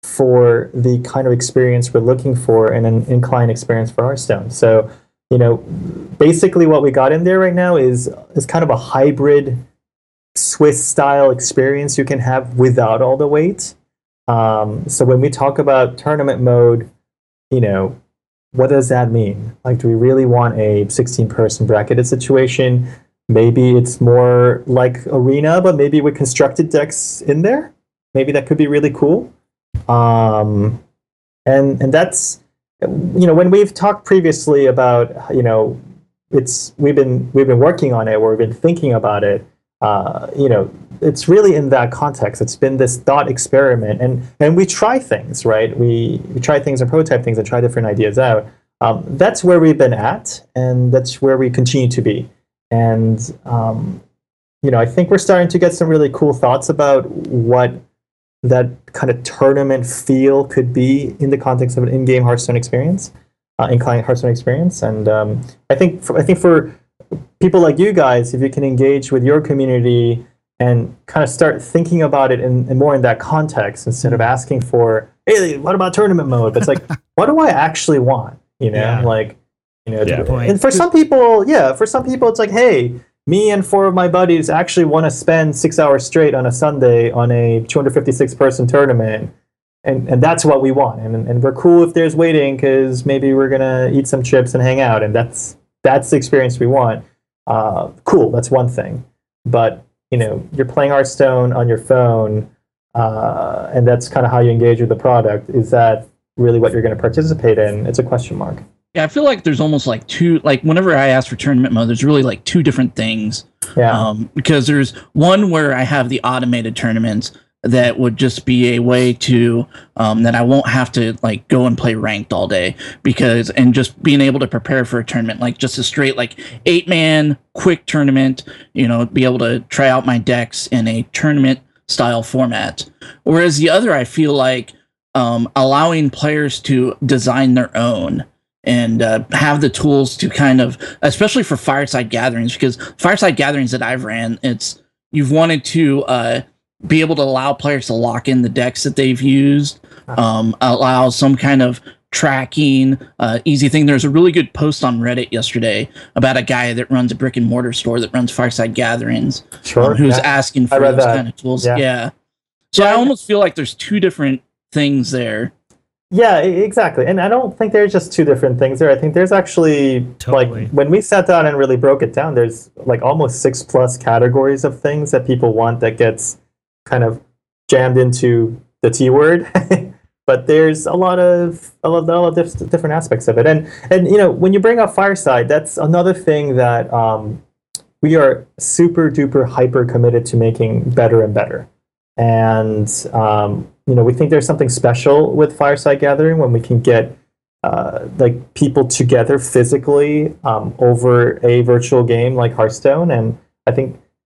for the kind of experience we're looking for in an in-client experience for Hearthstone. So, you know, basically what we got in there right now is is kind of a hybrid Swiss style experience you can have without all the weight. Um, so when we talk about tournament mode, you know, what does that mean? Like, do we really want a sixteen person bracketed situation? Maybe it's more like Arena, but maybe with constructed decks in there. Maybe that could be really cool. Um, and and that's, you know, when we've talked previously about, you know, it's we've been we've been working on it, or we've been thinking about it. Uh, you know, it's really in that context. It's been this thought experiment, and and we try things, right? We we try things and prototype things and try different ideas out. Um, that's where we've been at, and that's where we continue to be. And um, you know, I think we're starting to get some really cool thoughts about what that kind of tournament feel could be in the context of an in-game Hearthstone experience, uh, in-client Hearthstone experience. And um, I think for, I think for people like you guys, if you can engage with your community and kind of start thinking about it in, in more in that context, instead of asking for, hey, what about tournament mode? But it's like, what do I actually want? You know, yeah. like, you know, yeah. and for some people, yeah, for some people, it's like, hey, me and four of my buddies actually want to spend six hours straight on a Sunday on a two hundred fifty-six person tournament. And and that's what we want. And and we're cool if there's waiting, because maybe we're going to eat some chips and hang out. And that's that's the experience we want. Uh, cool, that's one thing. But, you know, you're playing Hearthstone on your phone, uh, and that's kind of how you engage with the product. Is that really what you're going to participate in? It's a question mark. Yeah, I feel like there's almost like two, like whenever I ask for tournament mode, there's really like two different things. Yeah. Um, because there's one where I have the automated tournaments that would just be a way to, um, that I won't have to like go and play ranked all day, because, and just being able to prepare for a tournament, like just a straight like eight man quick tournament, you know, be able to try out my decks in a tournament style format. Whereas the other, I feel like, um, allowing players to design their own and uh, have the tools to kind of, especially for fireside gatherings, because fireside gatherings that I've ran, it's, you've wanted to uh, be able to allow players to lock in the decks that they've used, um, allow some kind of tracking, uh, easy thing. There's a really good post on Reddit yesterday about a guy that runs a brick and mortar store that runs fireside gatherings, sure, um, who's yeah. asking for those that. kind of tools. Yeah. yeah. So yeah. I almost feel like there's two different things there. Yeah, exactly. And I don't think there's just two different things there. I think there's actually, Totally. like, when we sat down and really broke it down, there's like almost six plus categories of things that people want that gets kind of jammed into the T word. But there's a lot of a lot, a lot of different aspects of it. And, and you know, when you bring up Fireside, that's another thing that um, we are super duper hyper committed to making better and better. And um, you know, we think there's something special with Fireside Gathering when we can get uh, like people together physically um, over a virtual game like Hearthstone. And I think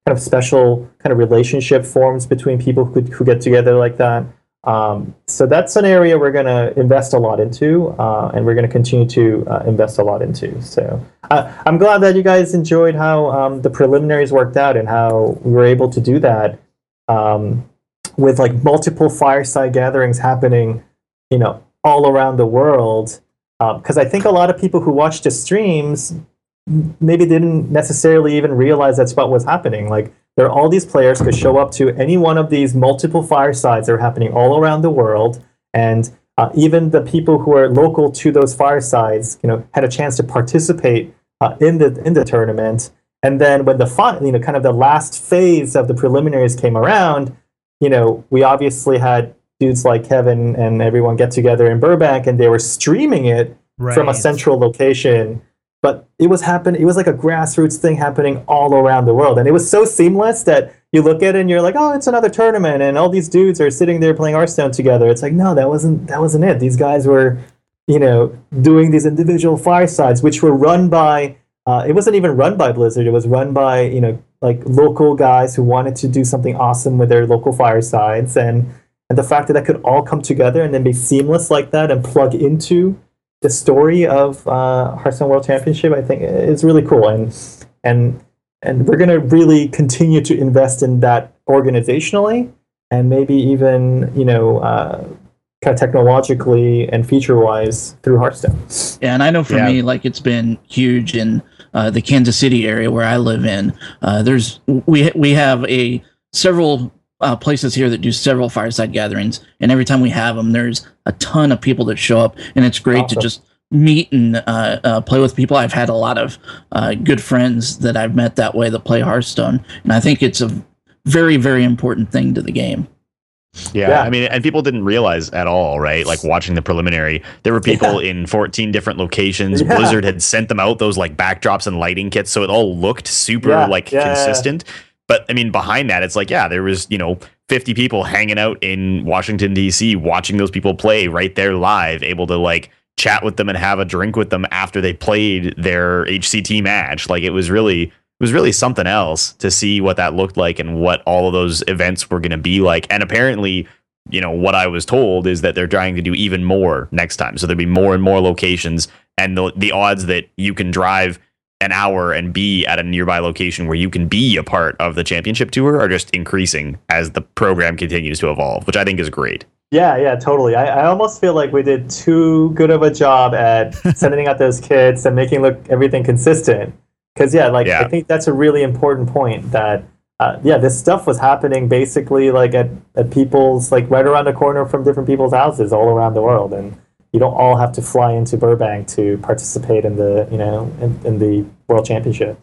kind of special kind of relationship forms between people who, who get together like that. Um, so that's an area we're going to invest a lot into, uh, and we're going to continue to uh, invest a lot into. So uh, I'm glad that you guys enjoyed how um, the preliminaries worked out and how we were able to do that um, with like multiple fireside gatherings happening, you know, all around the world. Because um, I think a lot of people who watched the streams maybe didn't necessarily even realize that's what was happening. Like, there are all these players could show up to any one of these multiple firesides that are happening all around the world, and uh, even the people who are local to those firesides, you know, had a chance to participate uh, in the in the tournament. And then when the fun, you know, kind of the last phase of the preliminaries came around, you know, we obviously had dudes like Kevin and everyone get together in Burbank, and they were streaming it right. from a central location. But it was happen. It was like a grassroots thing happening all around the world, and it was so seamless that you look at it and you're like, "Oh, it's another tournament," and all these dudes are sitting there playing Hearthstone together. It's like, no, that wasn't that wasn't it. These guys were, you know, doing these individual firesides, which were run by. Uh, it wasn't even run by Blizzard. It was run by, you know, like local guys who wanted to do something awesome with their local firesides, and and the fact that that could all come together and then be seamless like that and plug into the story of uh, Hearthstone World Championship, I think, is really cool, and and and we're going to really continue to invest in that organizationally, and maybe even, you know, uh, kind of technologically and feature-wise through Hearthstone. Yeah, and I know for yeah. me, like, it's been huge in uh, the Kansas City area where I live in. Uh, there's we we have a several. Uh, places here that do several fireside gatherings, and every time we have them, there's a ton of people that show up, and it's great awesome. to just meet and uh, uh, play with people. I've had a lot of uh, good friends that I've met that way that play Hearthstone, and I think it's a very, very important thing to the game. Yeah, yeah, I mean, and people didn't realize at all, right? Like, watching the preliminary, there were people yeah. in fourteen different locations. Yeah. Blizzard had sent them out those like backdrops and lighting kits, so it all looked super yeah. like yeah, consistent. Yeah. But I mean, behind that, it's like, yeah, there was, you know, fifty people hanging out in Washington, D C, watching those people play right there live, able to like chat with them and have a drink with them after they played their H C T match. Like, it was really, it was really something else to see what that looked like and what all of those events were going to be like. And apparently, you know, what I was told is that they're trying to do even more next time. So there'll be more and more locations, and the the odds that you can drive an hour and be at a nearby location where you can be a part of the championship tour are just increasing as the program continues to evolve, which I think is great. Yeah, yeah, totally. I, I almost feel like we did too good of a job at sending out those kits and making look everything consistent. Because, yeah, like, yeah. I think that's a really important point that, uh, yeah, this stuff was happening basically like at, at people's, like right around the corner from different people's houses all around the world. And you don't all have to fly into Burbank to participate in the, you know, in, in the World Championship.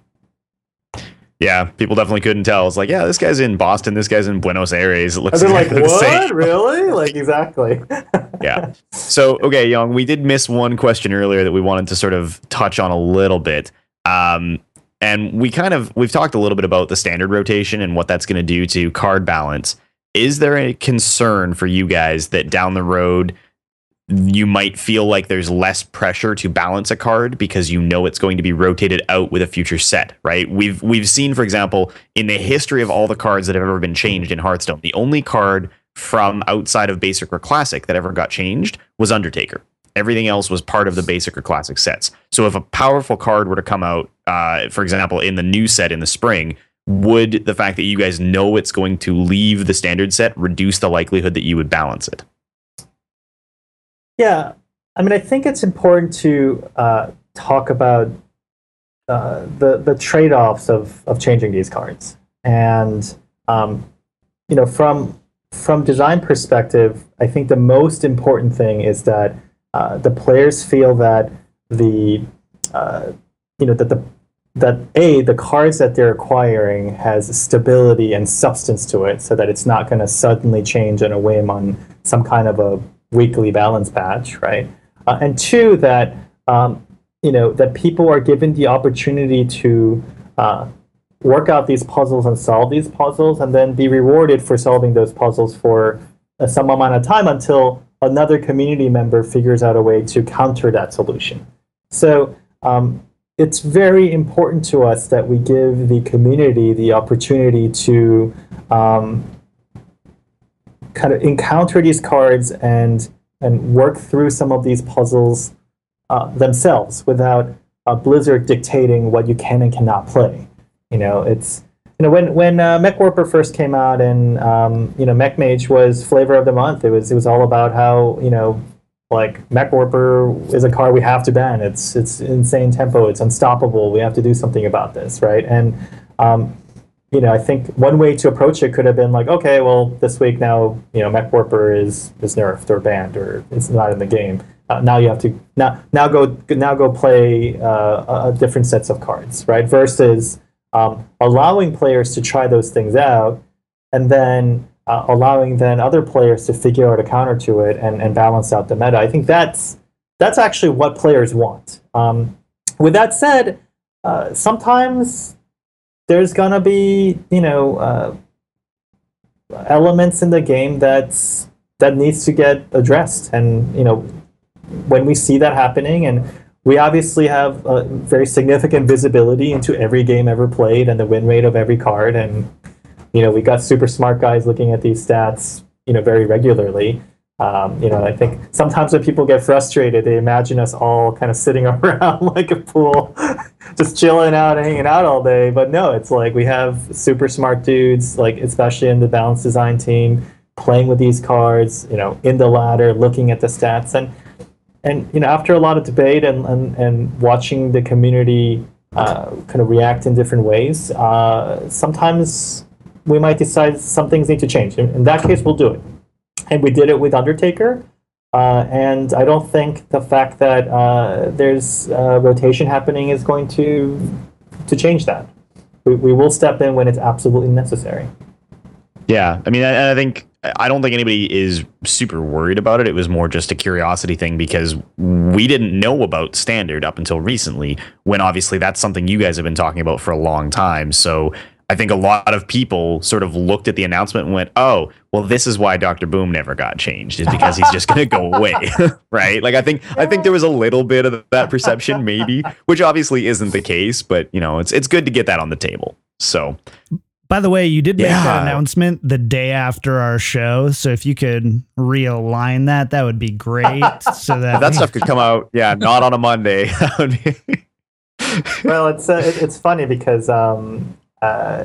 Yeah, people definitely couldn't tell. It's like, yeah, this guy's in Boston, this guy's in Buenos Aires. It looks like, exactly what? the same. Really? Like, exactly. Yeah. So, okay, Young, we did miss one question earlier that we wanted to sort of touch on a little bit. Um, and we kind of, we've talked a little bit about the standard rotation and what that's going to do to card balance. Is there a concern for you guys that down the road you might feel like there's less pressure to balance a card because you know it's going to be rotated out with a future set, right? We've we've seen, for example, in the history of all the cards that have ever been changed in Hearthstone, the only card from outside of Basic or Classic that ever got changed was Undertaker. Everything else was part of the Basic or Classic sets. So if a powerful card were to come out, uh, for example, in the new set in the spring, would the fact that you guys know it's going to leave the standard set reduce the likelihood that you would balance it? Yeah, I mean, I think it's important to uh, talk about uh, the the trade-offs of of changing these cards, and um, you know, from from design perspective, I think the most important thing is that uh, the players feel that the uh, you know that the that a the cards that they're acquiring has stability and substance to it, so that it's not going to suddenly change on a whim on some kind of a weekly balance patch, right? Uh, and two, that um, you know that people are given the opportunity to uh, work out these puzzles and solve these puzzles, and then be rewarded for solving those puzzles for uh, some amount of time until another community member figures out a way to counter that solution. So um, it's very important to us that we give the community the opportunity to um, kind of encounter these cards and and work through some of these puzzles uh, themselves without uh, Blizzard dictating what you can and cannot play. You know, it's you know when when uh, Mech Warper first came out and um, you know Mech Mage was flavor of the month. It was it was all about how you know like Mech Warper is a card we have to ban. It's it's insane tempo. It's unstoppable. We have to do something about this, right? And um, you know, I think one way to approach it could have been like, okay, well, this week now, you know, Mech Warper is is nerfed or banned or it's not in the game. Uh, now you have to now now go now go play uh, a different sets of cards, right? Versus um, allowing players to try those things out, and then uh, allowing then other players to figure out a counter to it and, and balance out the meta. I think that's that's actually what players want. Um, with that said, uh, sometimes there's gonna be, you know, uh, elements in the game that's that needs to get addressed, and you know, when we see that happening, and we obviously have a very significant visibility into every game ever played and the win rate of every card, and you know, we got super smart guys looking at these stats, you know, very regularly. Um, you know, I think sometimes when people get frustrated, they imagine us all kind of sitting around like a pool, just chilling out and hanging out all day. But no, it's like we have super smart dudes, like especially in the balance design team, playing with these cards, you know, in the ladder, looking at the stats. And, and you know, after a lot of debate and, and, and watching the community uh, kind of react in different ways, uh, sometimes we might decide some things need to change. In, in that case, we'll do it. And we did it with Undertaker, uh, and I don't think the fact that uh, there's uh, rotation happening is going to to change that. We, we will step in when it's absolutely necessary. Yeah, I mean, I, I think I don't think anybody is super worried about it. It was more just a curiosity thing because we didn't know about Standard up until recently, when obviously that's something you guys have been talking about for a long time. So I think a lot of people sort of looked at the announcement and went, oh, well, this is why Doctor Boom never got changed, is because he's just going to go away, right? Like, I think I think there was a little bit of that perception, maybe, which obviously isn't the case, but, you know, it's it's good to get that on the table. So, by the way, you did make Yeah. that announcement the day after our show, so if you could realign that, that would be great. So that that stuff could come out, yeah, not on a Monday. That would be- Well, it's uh, it, it's funny because um, uh,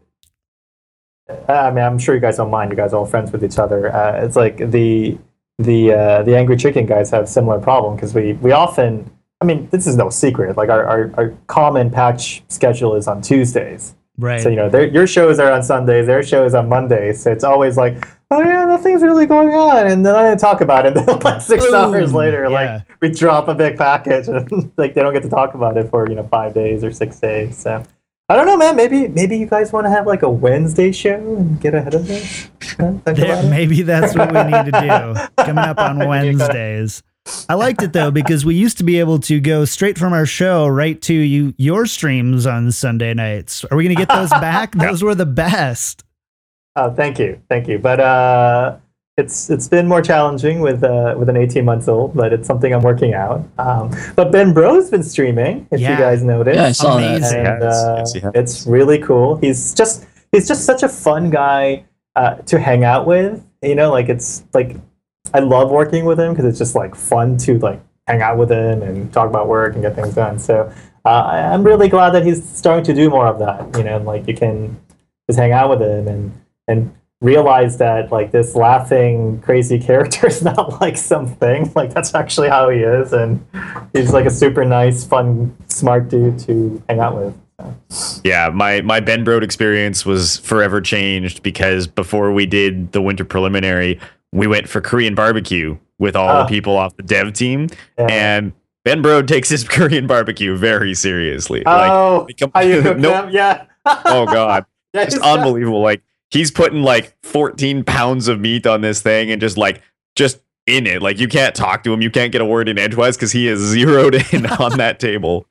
I mean, I'm sure you guys don't mind. You guys are all friends with each other. Uh, it's like the the uh, the Angry Chicken guys have similar problem because we we often. I mean, this is no secret. Like our our, our common patch schedule is on Tuesdays. right. So, you know, their, your shows are on Sundays, their show is on Mondays. So it's always like, oh, yeah, nothing's really going on. And then I didn't talk about it. And then like six Boom. hours later, Yeah. like we drop a big package and like they don't get to talk about it for, you know, five days or six days. So I don't know, man. Maybe maybe you guys want to have like a Wednesday show and get ahead of this. Huh? Think There- about it? maybe that's what we need to do. Coming up on Wednesdays. I liked it though, because we used to be able to go straight from our show right to you your streams on Sunday nights. Are we going to get those back? Those were the best. Oh, thank you, thank you. But uh, it's it's been more challenging with uh, with an eighteen months old, but it's something I'm working out. Um, but Ben Bro's been streaming, if Yeah. you guys noticed. Yeah, I saw that. Amazing. And, Yes, uh, yes, he has. it's really cool. He's just he's just such a fun guy uh, to hang out with. You know, like it's like I love working with him because it's just like fun to like hang out with him and talk about work and get things done. So uh, I- I'm really glad that he's starting to do more of that. You know, like you can just hang out with him and and realize that like this laughing crazy character is not like something. Like that's actually how he is, and he's like a super nice, fun, smart dude to hang out with. So. Yeah, my my Ben Brode experience was forever changed because before we did the winter preliminary, we went for Korean barbecue with all Oh. the people off the dev team, Yeah. and Ben Brode takes his Korean barbecue very seriously. Oh, become- how you cook Nope. them? Yeah. Oh god, Yeah, just he's- unbelievable! Like he's putting like fourteen pounds of meat on this thing and just like just in it. Like you can't talk to him, you can't get a word in edgewise because he is zeroed in on that table.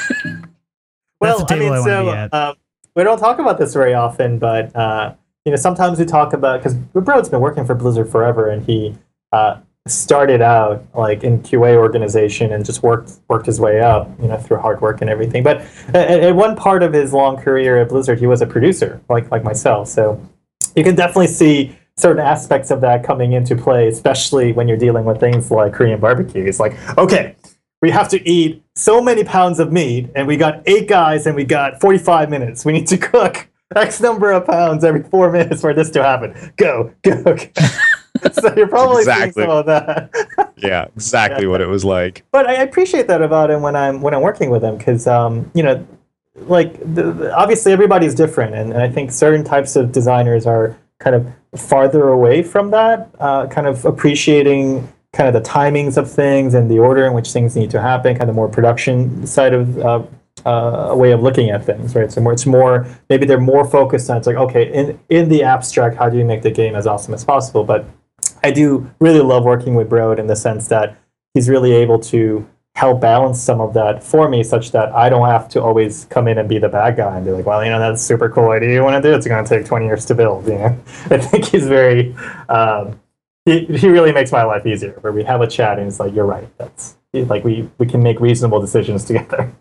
Well, That's the I table mean, I wanna so be at. um, we don't talk about this very often, but uh, you know, sometimes we talk about because Brode's been working for Blizzard forever, and he uh, started out like in Q A organization and just worked worked his way up, you know, through hard work and everything. But at, at one part of his long career at Blizzard, he was a producer, like like myself. So you can definitely see certain aspects of that coming into play, especially when you're dealing with things like Korean barbecue. It's like, okay, we have to eat so many pounds of meat, and we got eight guys, and we got forty-five minutes. We need to cook X number of pounds every four minutes for this to happen. Go, go, go. So you're probably Exactly. seeing some of that. Yeah, exactly Yeah. what it was like. But I appreciate that about him when I'm when I'm working with him, because um, you know, like the, the- obviously everybody's different, and, and I think certain types of designers are kind of farther away from that, uh, kind of appreciating kind of the timings of things and the order in which things need to happen, kind of more production side of uh, uh, a way of looking at things, right? So more, it's more, maybe they're more focused on, it's like, okay, in, in the abstract, how do you make the game as awesome as possible? But I do really love working with Broad in the sense that he's really able to help balance some of that for me, such that I don't have to always come in and be the bad guy and be like, well, you know, that's super cool idea you want to do. It's going to take twenty years to build, you know? I think he's very, um, he, he really makes my life easier, where we have a chat and it's like, you're right. That's like, we, we can make reasonable decisions together.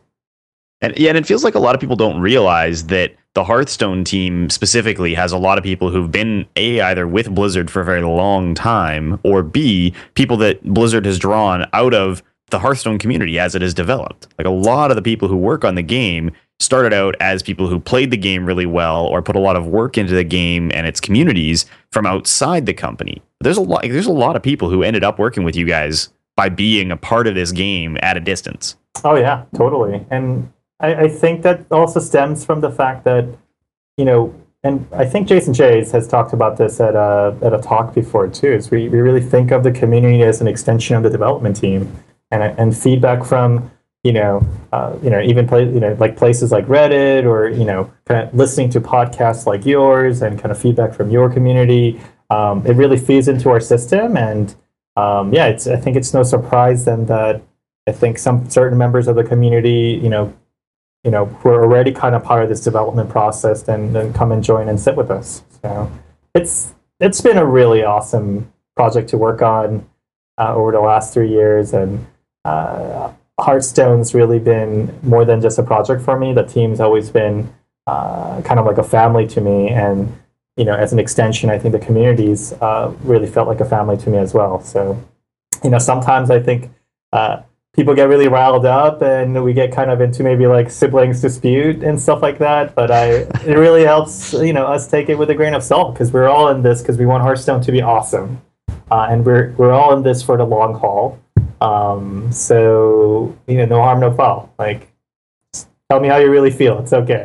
And yeah, and it feels like a lot of people don't realize that the Hearthstone team specifically has a lot of people who've been A, either with Blizzard for a very long time, or B, people that Blizzard has drawn out of the Hearthstone community as it has developed. Like a lot of the people who work on the game started out as people who played the game really well or put a lot of work into the game and its communities from outside the company. There's a lot there's a lot of people who ended up working with you guys by being a part of this game at a distance. Oh yeah, totally. And I, I think that also stems from the fact that, you know, and I think Jason Jays has talked about this at a, at a talk before too, is we, we really think of the community as an extension of the development team, and and feedback from, you know, uh, you know, even play, you know, like places like Reddit, or, you know, kind of listening to podcasts like yours and kind of feedback from your community. Um, it really feeds into our system, and um, yeah, it's I think it's no surprise then that I think some certain members of the community, you know, you know, who are already kind of part of this development process, then then come and join and sit with us. So it's it's been a really awesome project to work on uh, over the last three years, and uh, Hearthstone's really been more than just a project for me. The team's always been uh, kind of like a family to me, and you know, as an extension, I think the communities uh, really felt like a family to me as well. So, you know, sometimes I think uh, people get really riled up, and we get kind of into maybe like siblings dispute and stuff like that. But I, it really helps, you know, us take it with a grain of salt, because we're all in this because we want Hearthstone to be awesome, uh, and we're we're all in this for the long haul. Um, so, you know, no harm, no foul. Like, tell me how you really feel. It's okay.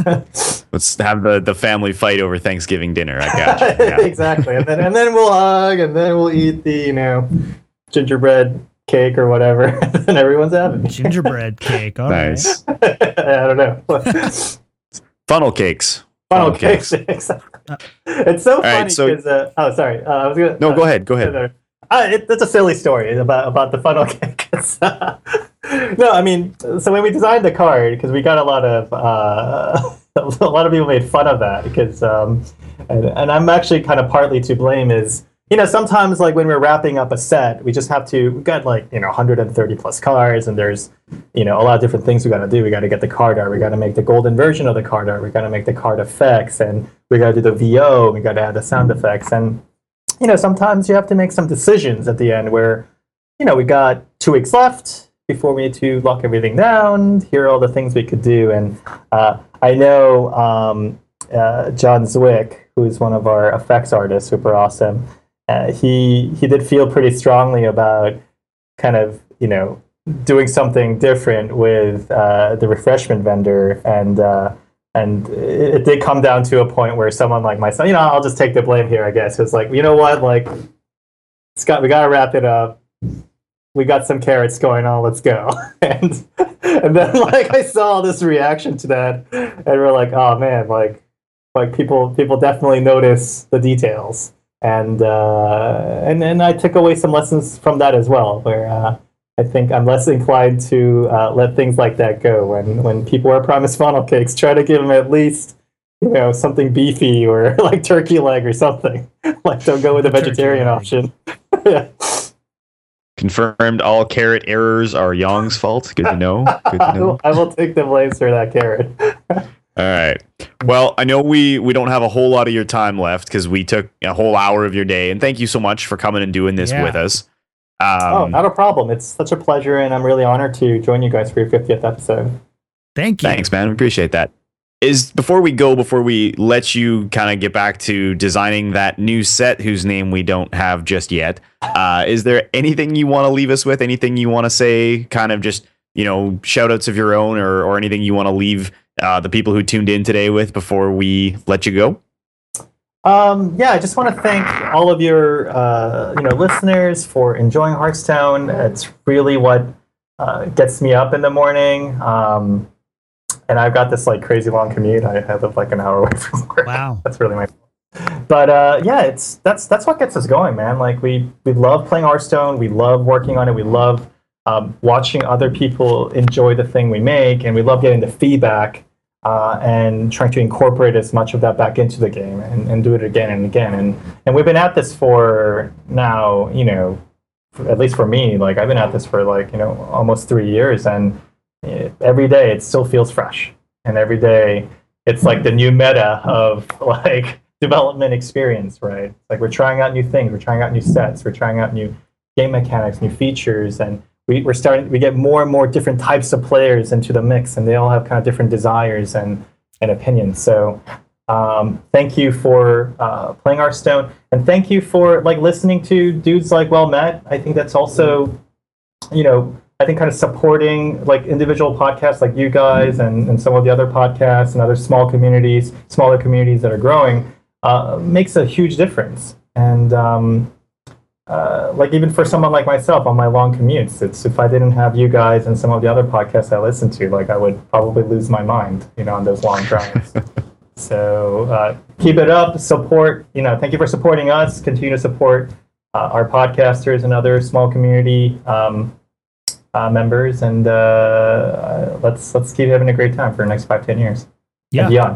Let's have the, the family fight over Thanksgiving dinner. I got you. Yeah. Exactly. And then and then we'll hug, and then we'll eat the, you know, gingerbread cake or whatever, and everyone's happy. Gingerbread cake. All right. Nice. I don't know. Funnel cakes. Funnel cakes. Exactly. It's so funny right, so- because uh, oh, sorry. Uh, I was gonna. No, uh, go ahead. Go ahead. Uh, it, it's a silly story about about the funnel cake. uh, no, I mean, so when we designed the card, because we got a lot of uh, a lot of people made fun of that, because um, and, and I'm actually kind of partly to blame. Is, you know, sometimes like when we're wrapping up a set, we just have to. We've got like, you know, one hundred thirty plus cards, and there's, you know, a lot of different things we got to do. We got to get the card art. We got to make the golden version of the card art. We got to make the card effects, and we got to do the V O. We got to add the sound effects, and you know, sometimes you have to make some decisions at the end where, you know, we got two weeks left before we need to lock everything down. Here are all the things we could do. And uh, I know um, uh, John Zwick, who's one of our effects artists, super awesome, uh, he, he did feel pretty strongly about kind of, you know, doing something different with uh, the refreshment vendor. And uh, And it, it did come down to a point where someone like myself, you know, I'll just take the blame here, I guess. It's like, you know what, like, Scott, we got to wrap it up. We got some carrots going on. Let's go. And and then like I saw this reaction to that, and we're like, oh man, like like people people definitely notice the details, and uh, and and I took away some lessons from that as well, where uh, I think I'm less inclined to uh, let things like that go. When when people are promised funnel cakes, try to give them at least, you know, something beefy or like turkey leg or something. Like, don't go with the Turkey vegetarian leg. option. yeah. Confirmed all carrot errors are Yong's fault. Good to know. Good to I, know. will, I will take the blame for that carrot. All right. Well, I know we we don't have a whole lot of your time left because we took a whole hour of your day, and thank you so much for coming and doing this Yeah. with us. Um, Oh, not a problem. It's such a pleasure, and I'm really honored to join you guys for your fiftieth episode. Thank you. Thanks, man. We appreciate that. Is before we go, before we let you kind of get back to designing that new set, whose name we don't have just yet, uh, is there anything you want to leave us with? Anything you want to say? Kind of just you know, shout outs of your own, or or anything you want to leave uh, the people who tuned in today with before we let you go? Um, yeah, I just want to thank all of your uh, you know listeners for enjoying Hearthstone. It's really what uh, gets me up in the morning. Um, and I've got this like crazy long commute. I, I live like an hour away from work. Wow. That's really my fault. But uh, yeah, it's that's that's what gets us going, man. Like we we love playing Hearthstone. We love working on it. We love um, watching other people enjoy the thing we make, and we love getting the feedback. Uh, and trying to incorporate as much of that back into the game and, and do it again and again. And and we've been at this for now, you know, for, at least for me, like I've been at this for like, you know, almost three years. And it, every day it still feels fresh. And every day it's like the new meta of like development experience, right? Like we're trying out new things. We're trying out new sets. We're trying out new game mechanics, new features. And We, we're starting. We get more and more different types of players into the mix, and they all have kind of different desires and, and opinions. So, um, thank you for uh, playing Hearthstone, and thank you for like listening to dudes like Well Met. I think that's also, you know, I think kind of supporting like individual podcasts like you guys and, and some of the other podcasts and other small communities, smaller communities that are growing, uh, makes a huge difference. And um, Uh, like even for someone like myself on my long commutes, it's if I didn't have you guys and some of the other podcasts I listen to, like I would probably lose my mind, you know, on those long drives. So uh, keep it up, support, you know, thank you for supporting us. Continue to support uh, our podcasters and other small community um, uh, members, and uh, let's let's keep having a great time for the next five, ten years Yeah. and beyond.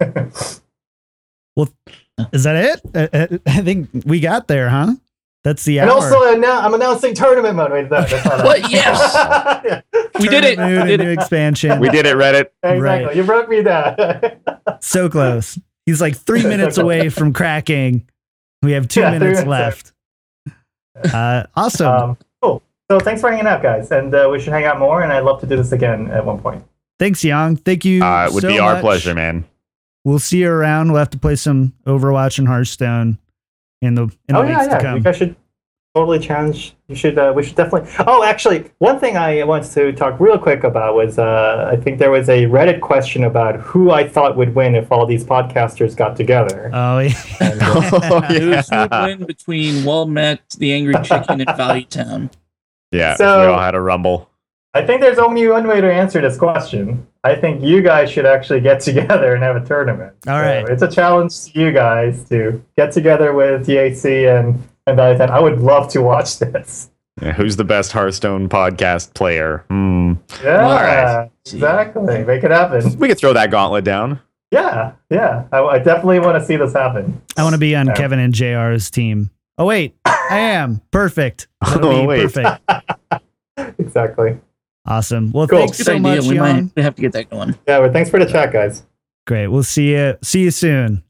Well, is that it? I, I think we got there, huh? That's the And hour. also, uh, now I'm announcing tournament mode. Wait, that, that's not What? Yes! Yeah. We did it. Mood, We did new it. expansion. We did it, Reddit. Exactly. Right. You broke me down. So close. He's like three minutes away from cracking. We have two Yeah, three minutes minutes left. Uh, awesome. um, cool. So thanks for hanging out, guys. And uh, we should hang out more. And I'd love to do this again at one point. Thanks, Yang. Thank you. Uh, it would so be our much. pleasure, man. We'll see you around. We'll have to play some Overwatch and Hearthstone in the in the Oh weeks yeah, to yeah. come. You guys should totally challenge. You should. Uh, we should definitely. Oh, actually, one thing I wanted to talk real quick about was uh, I think there was a Reddit question about who I thought would win if all these podcasters got together. Oh yeah. And, uh, Oh, Who's who would yeah. win between Well Met, The Angry Chicken, and Value Town? Yeah, So- we all had a rumble. I think there's only one way to answer this question. I think you guys should actually get together and have a tournament. All So right. it's a challenge to you guys to get together with T A C and, and Valentine. I would love to watch this. Yeah, who's the best Hearthstone podcast player? Hmm. Yeah, right. exactly. Make it happen. We could throw that gauntlet down. Yeah, yeah. I, I definitely want to see this happen. I want to be on Yeah. Kevin and J R's team. Oh wait, I am. Perfect. That'll Oh, be wait. perfect. Exactly. Awesome. Well, Cool. thanks Good so idea. much, We Yang. might have to get that going. Yeah, well, thanks for the chat, guys. Great. We'll see you. See you soon.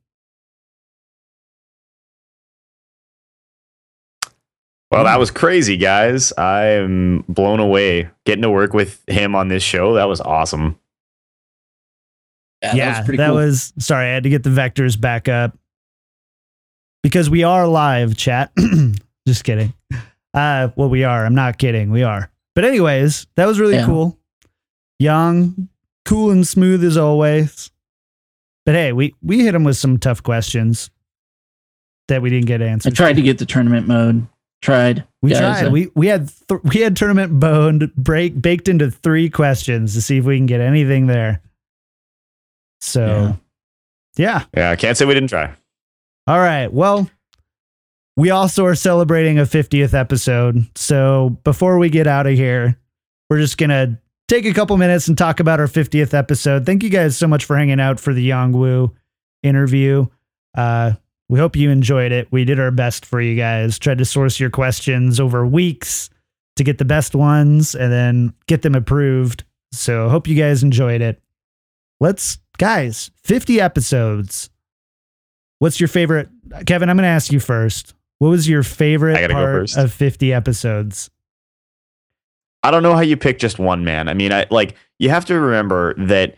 Well, that was crazy, guys. I am blown away getting to work with him on this show. That was awesome. Yeah, yeah, that was pretty that cool. was. Sorry, I had to get the vectors back up because we are live. Chat. Just kidding. Uh, well, we are. I'm not kidding. We are. But anyways, that was really Yeah. cool. Young, cool and smooth as always. But hey, we we hit him with some tough questions that we didn't get I answered. tried to get the tournament mode. Tried. We Guys, tried. uh, we we had th- we had tournament boned break baked into three questions to see if we can get anything there. So, yeah. Yeah, I can't say we didn't try. All right. Well, we also are celebrating a fiftieth episode. So before we get out of here, we're just gonna take a couple minutes and talk about our fiftieth episode. Thank you guys so much for hanging out for the Yang Wu interview. Uh, We hope you enjoyed it. We did our best for you guys. Tried to source your questions over weeks to get the best ones and then get them approved. So hope you guys enjoyed it. Let's, guys, fifty episodes. What's your favorite? Kevin, I'm going to ask you first. What was your favorite I gotta go part first. of fifty episodes? I don't know how you pick just one, man. I mean, I like you have to remember that.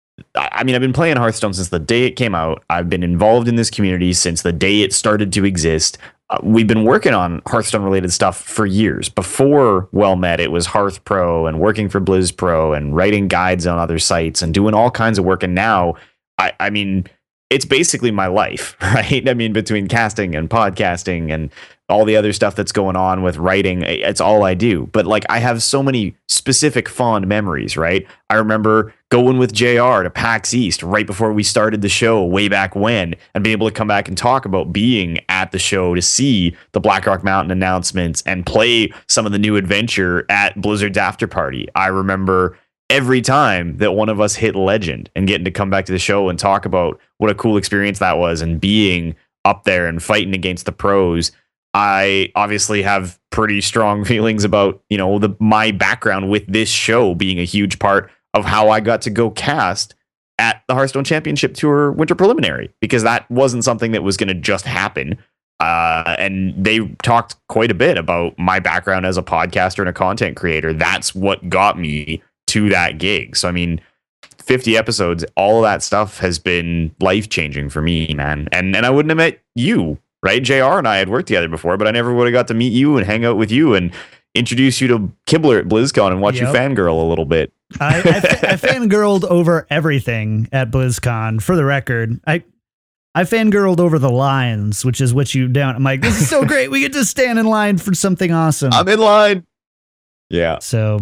I mean, I've been playing Hearthstone since the day it came out. I've been involved in this community since the day it started to exist. Uh, we've been working on Hearthstone related stuff for years. Before Well Met, it was Hearth Pro and working for Blizz Pro and writing guides on other sites and doing all kinds of work. And now, I, I mean, it's basically my life, right? I mean, between casting and podcasting and all the other stuff that's going on with writing, it's all I do. But like, I have so many specific fond memories, right? I remember going with J R to PAX East right before we started the show way back when, and being able to come back and talk about being at the show to see the Blackrock Mountain announcements and play some of the new adventure at Blizzard's after party. I remember every time that one of us hit legend and getting to come back to the show and talk about what a cool experience that was and being up there and fighting against the pros. I obviously have pretty strong feelings about, you know, the my background with this show being a huge part of how I got to go cast at the Hearthstone Championship Tour Winter Preliminary, because that wasn't something that was going to just happen. Uh, and they talked quite a bit about my background as a podcaster and a content creator. That's what got me to that gig. So, I mean, fifty episodes, all of that stuff has been life-changing for me, man. And and I wouldn't have met you, right? J R and I had worked together before, but I never would have got to meet you and hang out with you and introduce you to Kibler at BlizzCon and watch Yep. you fangirl a little bit. I, I, fa- I fangirled over everything at BlizzCon. For the record, I I fangirled over the lines, which is what you down. I'm like, this is so great. We get to stand in line for something awesome. I'm in line. Yeah. So,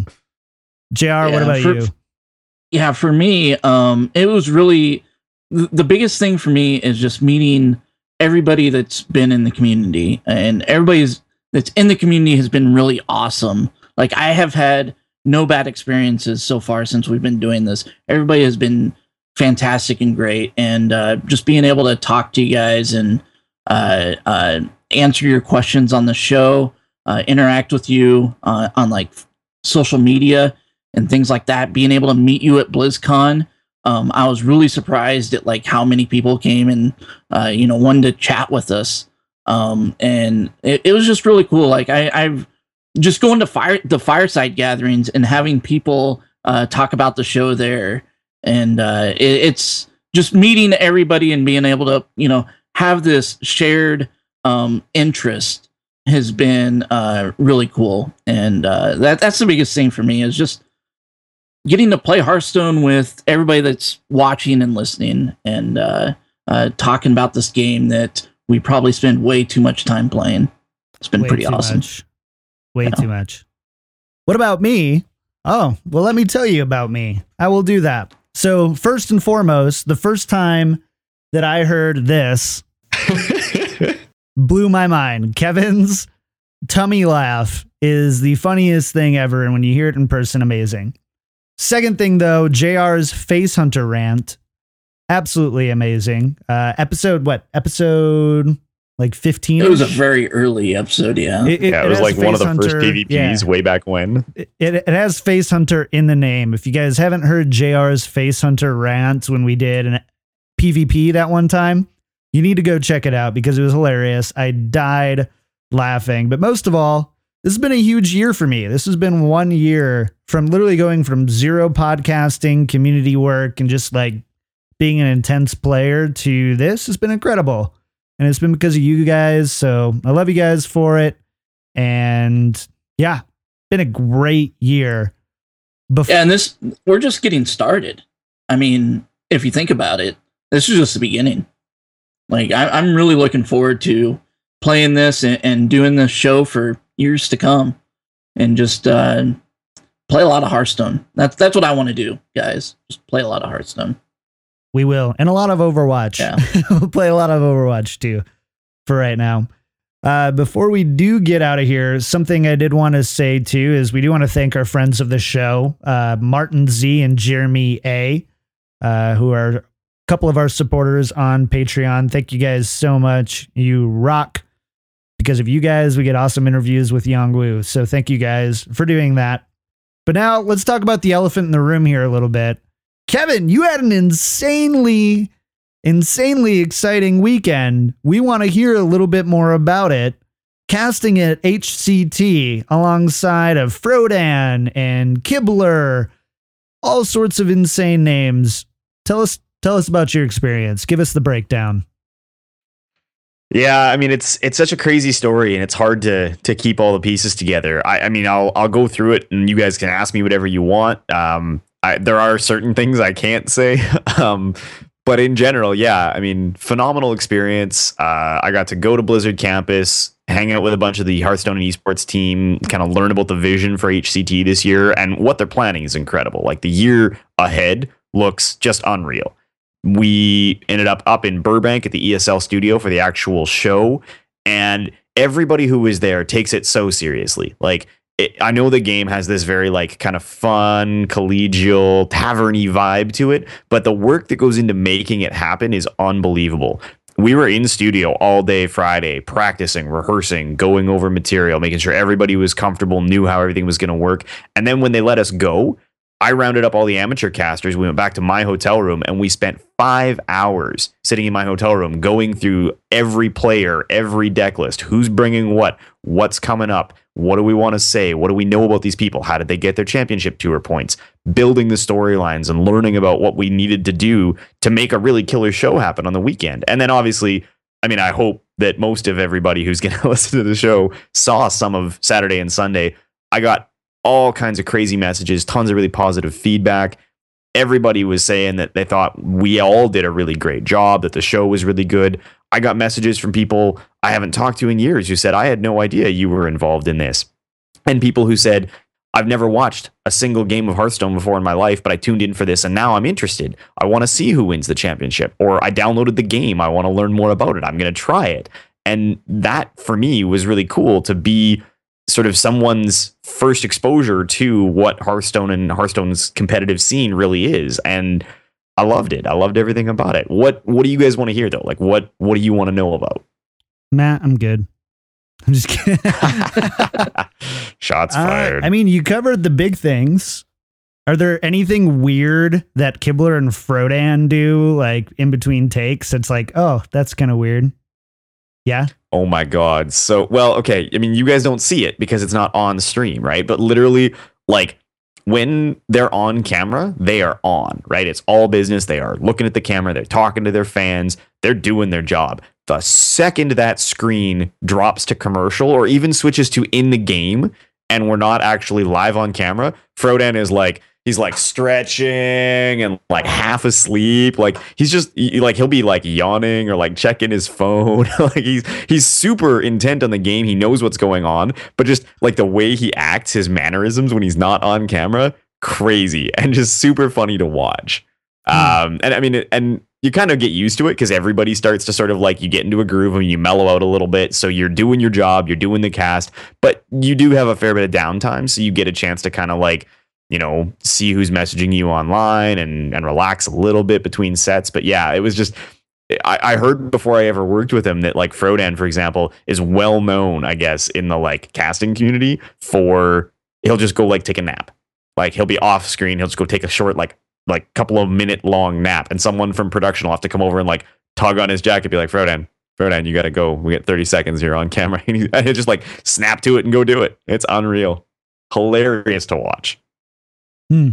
J R, Yeah, what about for- you? Yeah, for me, um, it was really th- the biggest thing for me is just meeting everybody that's been in the community, and everybody's that's in the community has been really awesome. Like, I have had no bad experiences so far since we've been doing this. Everybody has been fantastic and great, and uh, just being able to talk to you guys and uh, uh, answer your questions on the show, uh, interact with you uh, on like social media and things like that, being able to meet you at BlizzCon. Um, I was really surprised at like how many people came and, uh, you know, wanted to chat with us. Um, and it, it was just really cool. Like I, I've just going to fire the fireside gatherings and having people, uh, talk about the show there. And, uh, it, it's just meeting everybody and being able to, you know, have this shared, um, interest has been, uh, really cool. And, uh, that, that's the biggest thing for me is just getting to play Hearthstone with everybody that's watching and listening, and uh, uh, talking about this game that we probably spend way too much time playing. It's been Way pretty too awesome. much. Way Yeah. too much. What about me? Oh, well, let me tell you about me. I will do that. So, first and foremost, the first time that I heard this blew my mind. Kevin's tummy laugh is the funniest thing ever, and when you hear it in person, amazing. Second thing, though, J R's Face Hunter rant, absolutely amazing. Uh, episode, what? Episode like fifteen? It was a very early episode, yeah. It, Yeah, it was like one of the first P V Ps Yeah. way back when. It, it has Face Hunter in the name. If you guys haven't heard J R's Face Hunter rant when we did an P V P that one time, you need to go check it out because it was hilarious. I died laughing. But most of all, this has been a huge year for me. This has been one year from literally going from zero podcasting, community work, and just like being an intense player to this has been incredible. And it's been because of you guys. So I love you guys for it. And yeah, been a great year. Bef- Yeah, and this, we're just getting started. I mean, if you think about it, this is just the beginning. Like, I, I'm really looking forward to playing this and, and doing this show for years to come, and just uh, play a lot of Hearthstone. That's that's what I want to do, guys. Just play a lot of Hearthstone. We will. And a lot of Overwatch. Yeah. We'll play a lot of Overwatch too for right now. Uh, before we do get out of here, something I did want to say too is we do want to thank our friends of the show, uh, Martin Z and Jeremy A, uh, who are couple of our supporters on Patreon. Thank you guys so much. You rock. Because of you guys, we get awesome interviews with Yongwoo. So thank you guys for doing that. But now let's talk about the elephant in the room here a little bit. Kevin, you had an insanely, insanely exciting weekend. We want to hear a little bit more about it. Casting at H C T alongside of Frodan and Kibler, all sorts of insane names. Tell us, tell us about your experience. Give us the breakdown. Yeah, I mean it's it's such a crazy story, and it's hard to to keep all the pieces together. I, I mean, I'll I'll go through it, and you guys can ask me whatever you want. Um, I, there are certain things I can't say, um, but in general, yeah, I mean, phenomenal experience. Uh, I got to go to Blizzard campus, hang out with a bunch of the Hearthstone and esports team, kind of learn about the vision for H C T this year, and what they're planning is incredible. Like the year ahead looks just unreal. We ended up up in Burbank at the E S L studio for the actual show, and everybody who was there takes it so seriously. Like, it, I know the game has this very like kind of fun, collegial, tavern-y vibe to it, but the work that goes into making it happen is unbelievable. We were in studio all day Friday, practicing, rehearsing, going over material, making sure everybody was comfortable, knew how everything was going to work. And then when they let us go, I rounded up all the amateur casters. We went back to my hotel room and we spent five hours sitting in my hotel room going through every player, every deck list, who's bringing what, what's coming up, what do we want to say, what do we know about these people, how did they get their championship tour points, building the storylines and learning about what we needed to do to make a really killer show happen on the weekend. And then obviously, I mean, I hope that most of everybody who's going to listen to the show saw some of Saturday and Sunday. I got all kinds of crazy messages, tons of really positive feedback. Everybody was saying that they thought we all did a really great job, that the show was really good. I got messages from people I haven't talked to in years who said, I had no idea you were involved in this. And people who said, I've never watched a single game of Hearthstone before in my life, but I tuned in for this and now I'm interested. I want to see who wins the championship. Or I downloaded the game. I want to learn more about it. I'm going to try it. And that for me was really cool to be sort of someone's first exposure to what Hearthstone and Hearthstone's competitive scene really is. And I loved it. I loved everything about it. What What do you guys want to hear though? Like what What do you want to know about? Matt, I'm good. I'm just kidding. Shots fired. Uh, I mean, you covered the big things. Are there anything weird that Kibler and Frodan do, like in between takes? It's like, oh, that's kind of weird. Yeah. Oh my God. So, well, okay. I mean, you guys don't see it because it's not on stream, right? But literally, like, when they're on camera, they are on, right? It's all business. They are looking at the camera. They're talking to their fans. They're doing their job. The second that screen drops to commercial or even switches to in the game and we're not actually live on camera, Frodan is like, he's like stretching and like half asleep. Like he's just he, like he'll be like yawning or like checking his phone. Like he's he's super intent on the game. He knows what's going on, but just like the way he acts, his mannerisms when he's not on camera, crazy and just super funny to watch. Mm. Um, and I mean, and you kind of get used to it because everybody starts to sort of like you get into a groove and you mellow out a little bit. So you're doing your job, you're doing the cast, but you do have a fair bit of downtime. So you get a chance to kind of like, you know, see who's messaging you online and, and relax a little bit between sets. But yeah, it was just, I, I heard before I ever worked with him that like Frodan, for example, is well known, I guess, in the like casting community for, he'll just go like take a nap. Like he'll be off screen. He'll just go take a short, like, like couple of minute long nap. And someone from production will have to come over and like tug on his jacket, be like, Frodan, Frodan, you got to go. We got thirty seconds here on camera. And, he, and he'll just like snap to it and go do it. It's unreal. Hilarious to watch. Hmm.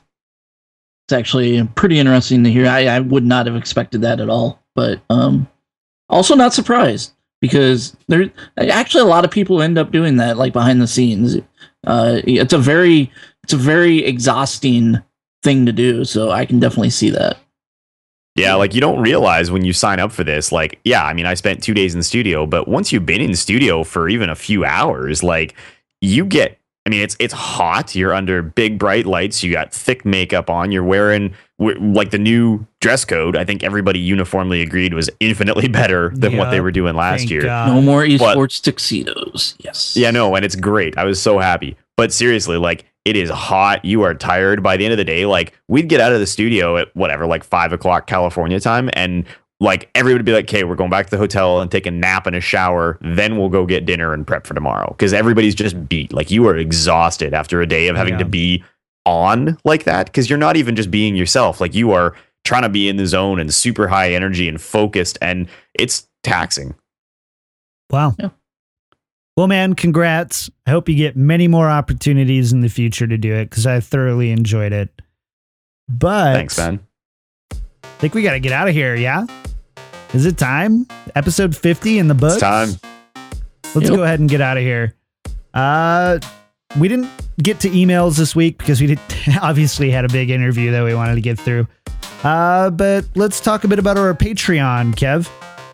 It's actually pretty interesting to hear. I, I would not have expected that at all, but um, also not surprised because there actually a lot of people end up doing that, like behind the scenes. Uh, it's a very, it's a very exhausting thing to do, so I can definitely see that. Yeah, like you don't realize when you sign up for this, like, yeah, I mean, I spent two days in the studio, but once you've been in the studio for even a few hours, like you get, I mean, it's it's hot. You're under big bright lights. You got thick makeup on. You're wearing like the new dress code. I think everybody uniformly agreed was infinitely better than Yeah, what they were doing last year. God. No more esports But- tuxedos. Yes. Yeah, no, and it's great. I was so happy. But seriously, like It is hot. You are tired. By the end of the day, like we'd get out of the studio at whatever, like five o'clock California time. And like everybody would be like, okay, we're going back to the hotel and take a nap and a shower. Then we'll go get dinner and prep for tomorrow. Cause everybody's just beat. Like you are exhausted after a day of having yeah. to be on like that. Cause you're not even just being yourself. Like you are trying to be in the zone and super high energy and focused. And it's taxing. Wow. Yeah. Well, man, congrats. I hope you get many more opportunities in the future to do it because I thoroughly enjoyed it. But thanks, Ben. I think we got to get out of here. Yeah. Is it time? Episode fifty in the books. It's time. Let's yep. go ahead and get out of here. Uh, we didn't get to emails this week because we did, obviously had a big interview that we wanted to get through. Uh, but let's talk a bit about our Patreon, Kev.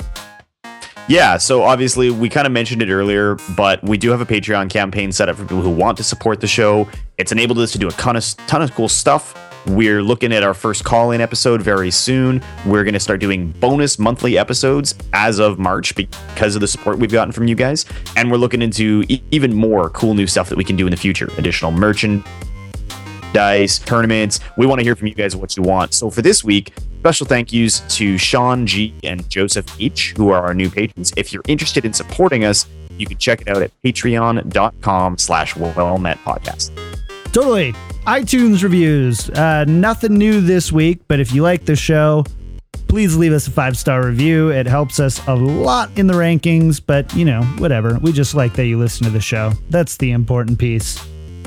Yeah, so obviously we kind of mentioned it earlier, but we do have a Patreon campaign set up for people who want to support the show. It's enabled us to do a ton of, ton of cool stuff. We're looking at our first call-in episode very soon. We're going to start doing bonus monthly episodes as of March because of the support we've gotten from you guys. And we're looking into e- even more cool new stuff that we can do in the future. Additional merchandise, tournaments. We want to hear from you guys what you want. So for this week, special thank yous to Sean G and Joseph H, who are our new patrons. If you're interested in supporting us, you can check it out at patreon.com slash wellmet podcast. Totally. iTunes reviews. Uh, nothing new this week, but if you like the show, please leave us a five-star review. It helps us a lot in the rankings, but, you know, whatever. We just like that you listen to the show. That's the important piece.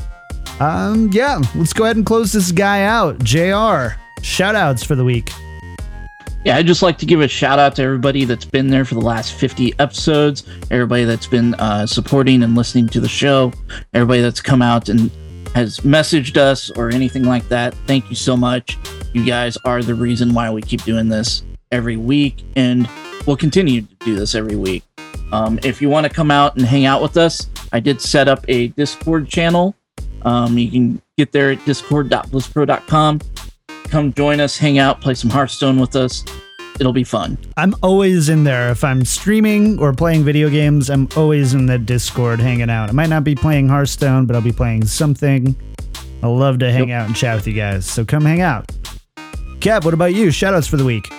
Um, yeah, let's go ahead and close this guy out. J R, shout-outs for the week. Yeah, I'd just like to give a shout out to everybody that's been there for the last fifty episodes, everybody that's been uh, supporting and listening to the show, everybody that's come out and has messaged us or anything like that. Thank you so much. You guys are the reason why we keep doing this every week, and we'll continue to do this every week. Um, if you want to come out and hang out with us, I did set up a Discord channel. Um, you can get there at discord dot blizzpro dot com. Come join us, hang out, play some Hearthstone with us. It'll be fun. I'm always in there. If I'm streaming or playing video games, I'm always in the Discord hanging out. I might not be playing Hearthstone, but I'll be playing something. I love to hang yep. out and chat with you guys, so come hang out. Kev, what about you? Shoutouts for the week.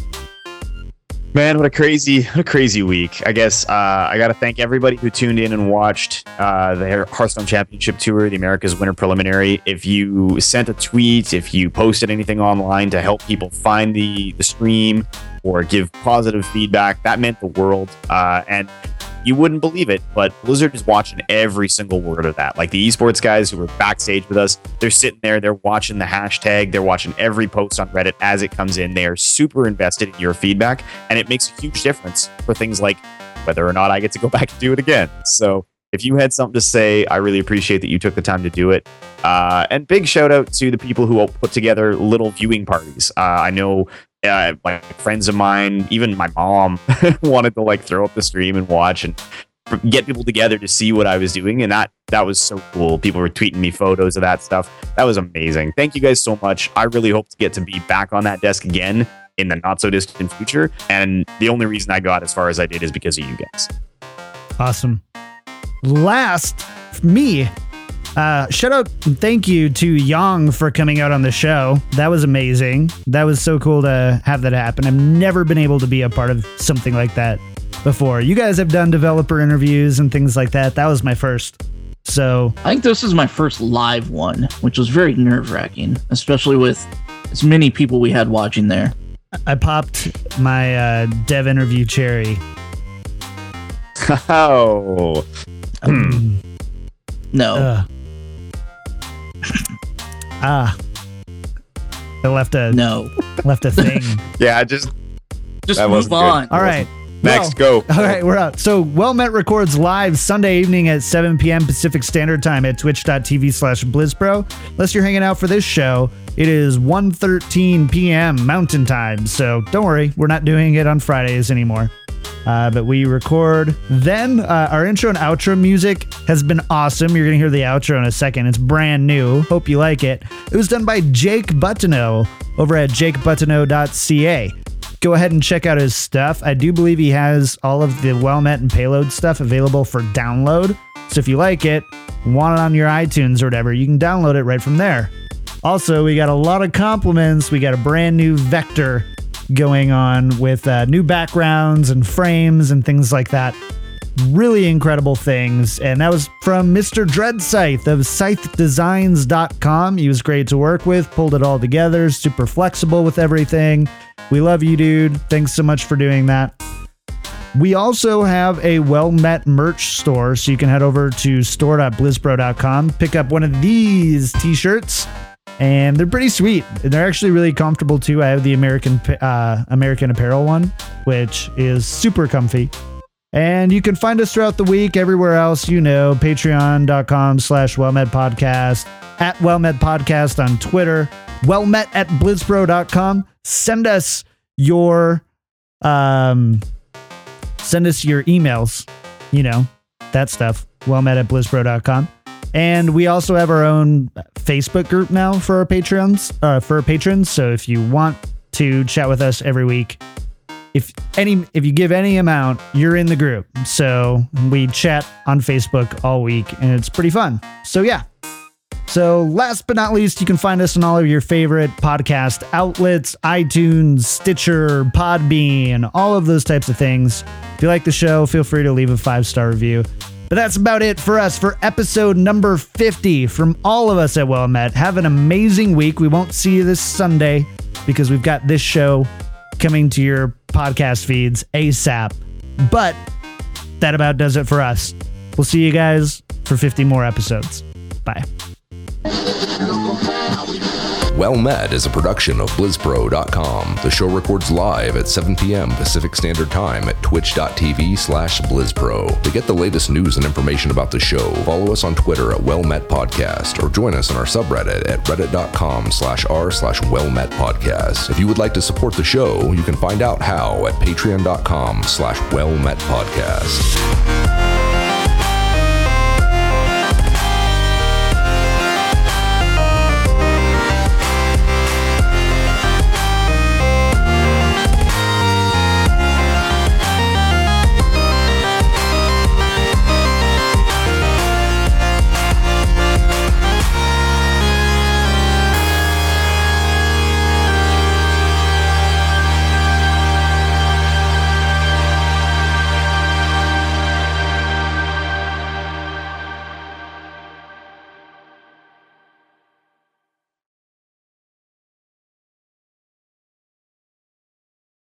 Man, what a crazy, what a crazy week. I guess uh, I got to thank everybody who tuned in and watched uh, the Hearthstone Championship Tour, the America's Winter Preliminary. If you sent a tweet, if you posted anything online to help people find the, the stream or give positive feedback, that meant the world. Uh, and you wouldn't believe it, but Blizzard is watching every single word of that. Like the esports guys who were backstage with us, they're sitting there, they're watching the hashtag, they're watching every post on Reddit as it comes in. They are super invested in your feedback, and it makes a huge difference for things like whether or not I get to go back and do it again. So if you had something to say, I really appreciate that you took the time to do it. Uh, and big shout out to the people who put together little viewing parties. Uh, I know Uh, like friends of mine, even my mom wanted to like throw up the stream and watch and get people together to see what I was doing, and that that was so cool. People were tweeting me photos of that stuff. That was amazing. Thank you guys so much. I really hope to get to be back on that desk again in the not so distant future, and the only reason I got as far as I did is because of you guys. Awesome. Last, me. Uh, shout out and thank you to Yang for coming out on the show. That was amazing. That was so cool to have that happen. I've never been able to be a part of something like that before. You guys have done developer interviews and things like that. That was my first. So I think this is my first live one, which was very nerve-wracking, especially with as many people we had watching there. I popped my uh, dev interview cherry. Oh. Um, no. Uh. Ah, I left a no, left a thing. yeah, just just move on. Good. All right, next, well, go. All right, we're out. So, Well Met records live Sunday evening at seven p.m. Pacific Standard Time at twitch.tv slash BlizzPro. Unless you're hanging out for this show, it is one thirteen p.m. Mountain Time. So don't worry, we're not doing it on Fridays anymore. Uh, but we record then. Uh, our intro and outro music has been awesome. You're going to hear the outro in a second. It's brand new. Hope you like it. It was done by Jake Buttineau over at jake buttineau dot c a. Go ahead and check out his stuff. I do believe he has all of the Well Met and Payload stuff available for download. So if you like it, want it on your iTunes or whatever, you can download it right from there. Also, we got a lot of compliments. We got a brand new Vector going on with uh, new backgrounds and frames and things like that. Really incredible things. And that was from Mister Dreadscythe of scythe designs dot com. He was great to work with, pulled it all together, super flexible with everything. We love you, dude. Thanks so much for doing that. We also have a Well Met merch store, so you can head over to store dot blizzpro dot com, pick up one of these t-shirts, and they're pretty sweet. They're actually really comfortable too. I have the American uh, American Apparel one, which is super comfy. And you can find us throughout the week everywhere else, you know, patreon dot com slash wellmet podcast, at wellmet podcast on Twitter, wellmet at blizzpro dot com. Send us your um send us your emails, you know, that stuff, wellmet at blizzpro dot com. And we also have our own Facebook group now for our patrons, uh, for our patrons. So if you want to chat with us every week, if any, if you give any amount, you're in the group. So we chat on Facebook all week and it's pretty fun. So yeah. So last but not least, you can find us on all of your favorite podcast outlets, iTunes, Stitcher, Podbean, all of those types of things. If you like the show, feel free to leave a five-star review. But that's about it for us for episode number fifty from all of us at Well Met. Have an amazing week. We won't see you this Sunday because we've got this show coming to your podcast feeds ASAP. But that about does it for us. We'll see you guys for fifty more episodes. Bye. Well Met is a production of blizzpro dot com. The show records live at seven p.m. Pacific Standard Time at twitch dot t v slash blizzpro. To get the latest news and information about the show, follow us on Twitter at WellMet Podcast or join us on our subreddit at reddit dot com slash r slash wellmet podcast. If you would like to support the show, you can find out how at patreon dot com slash wellmet podcast.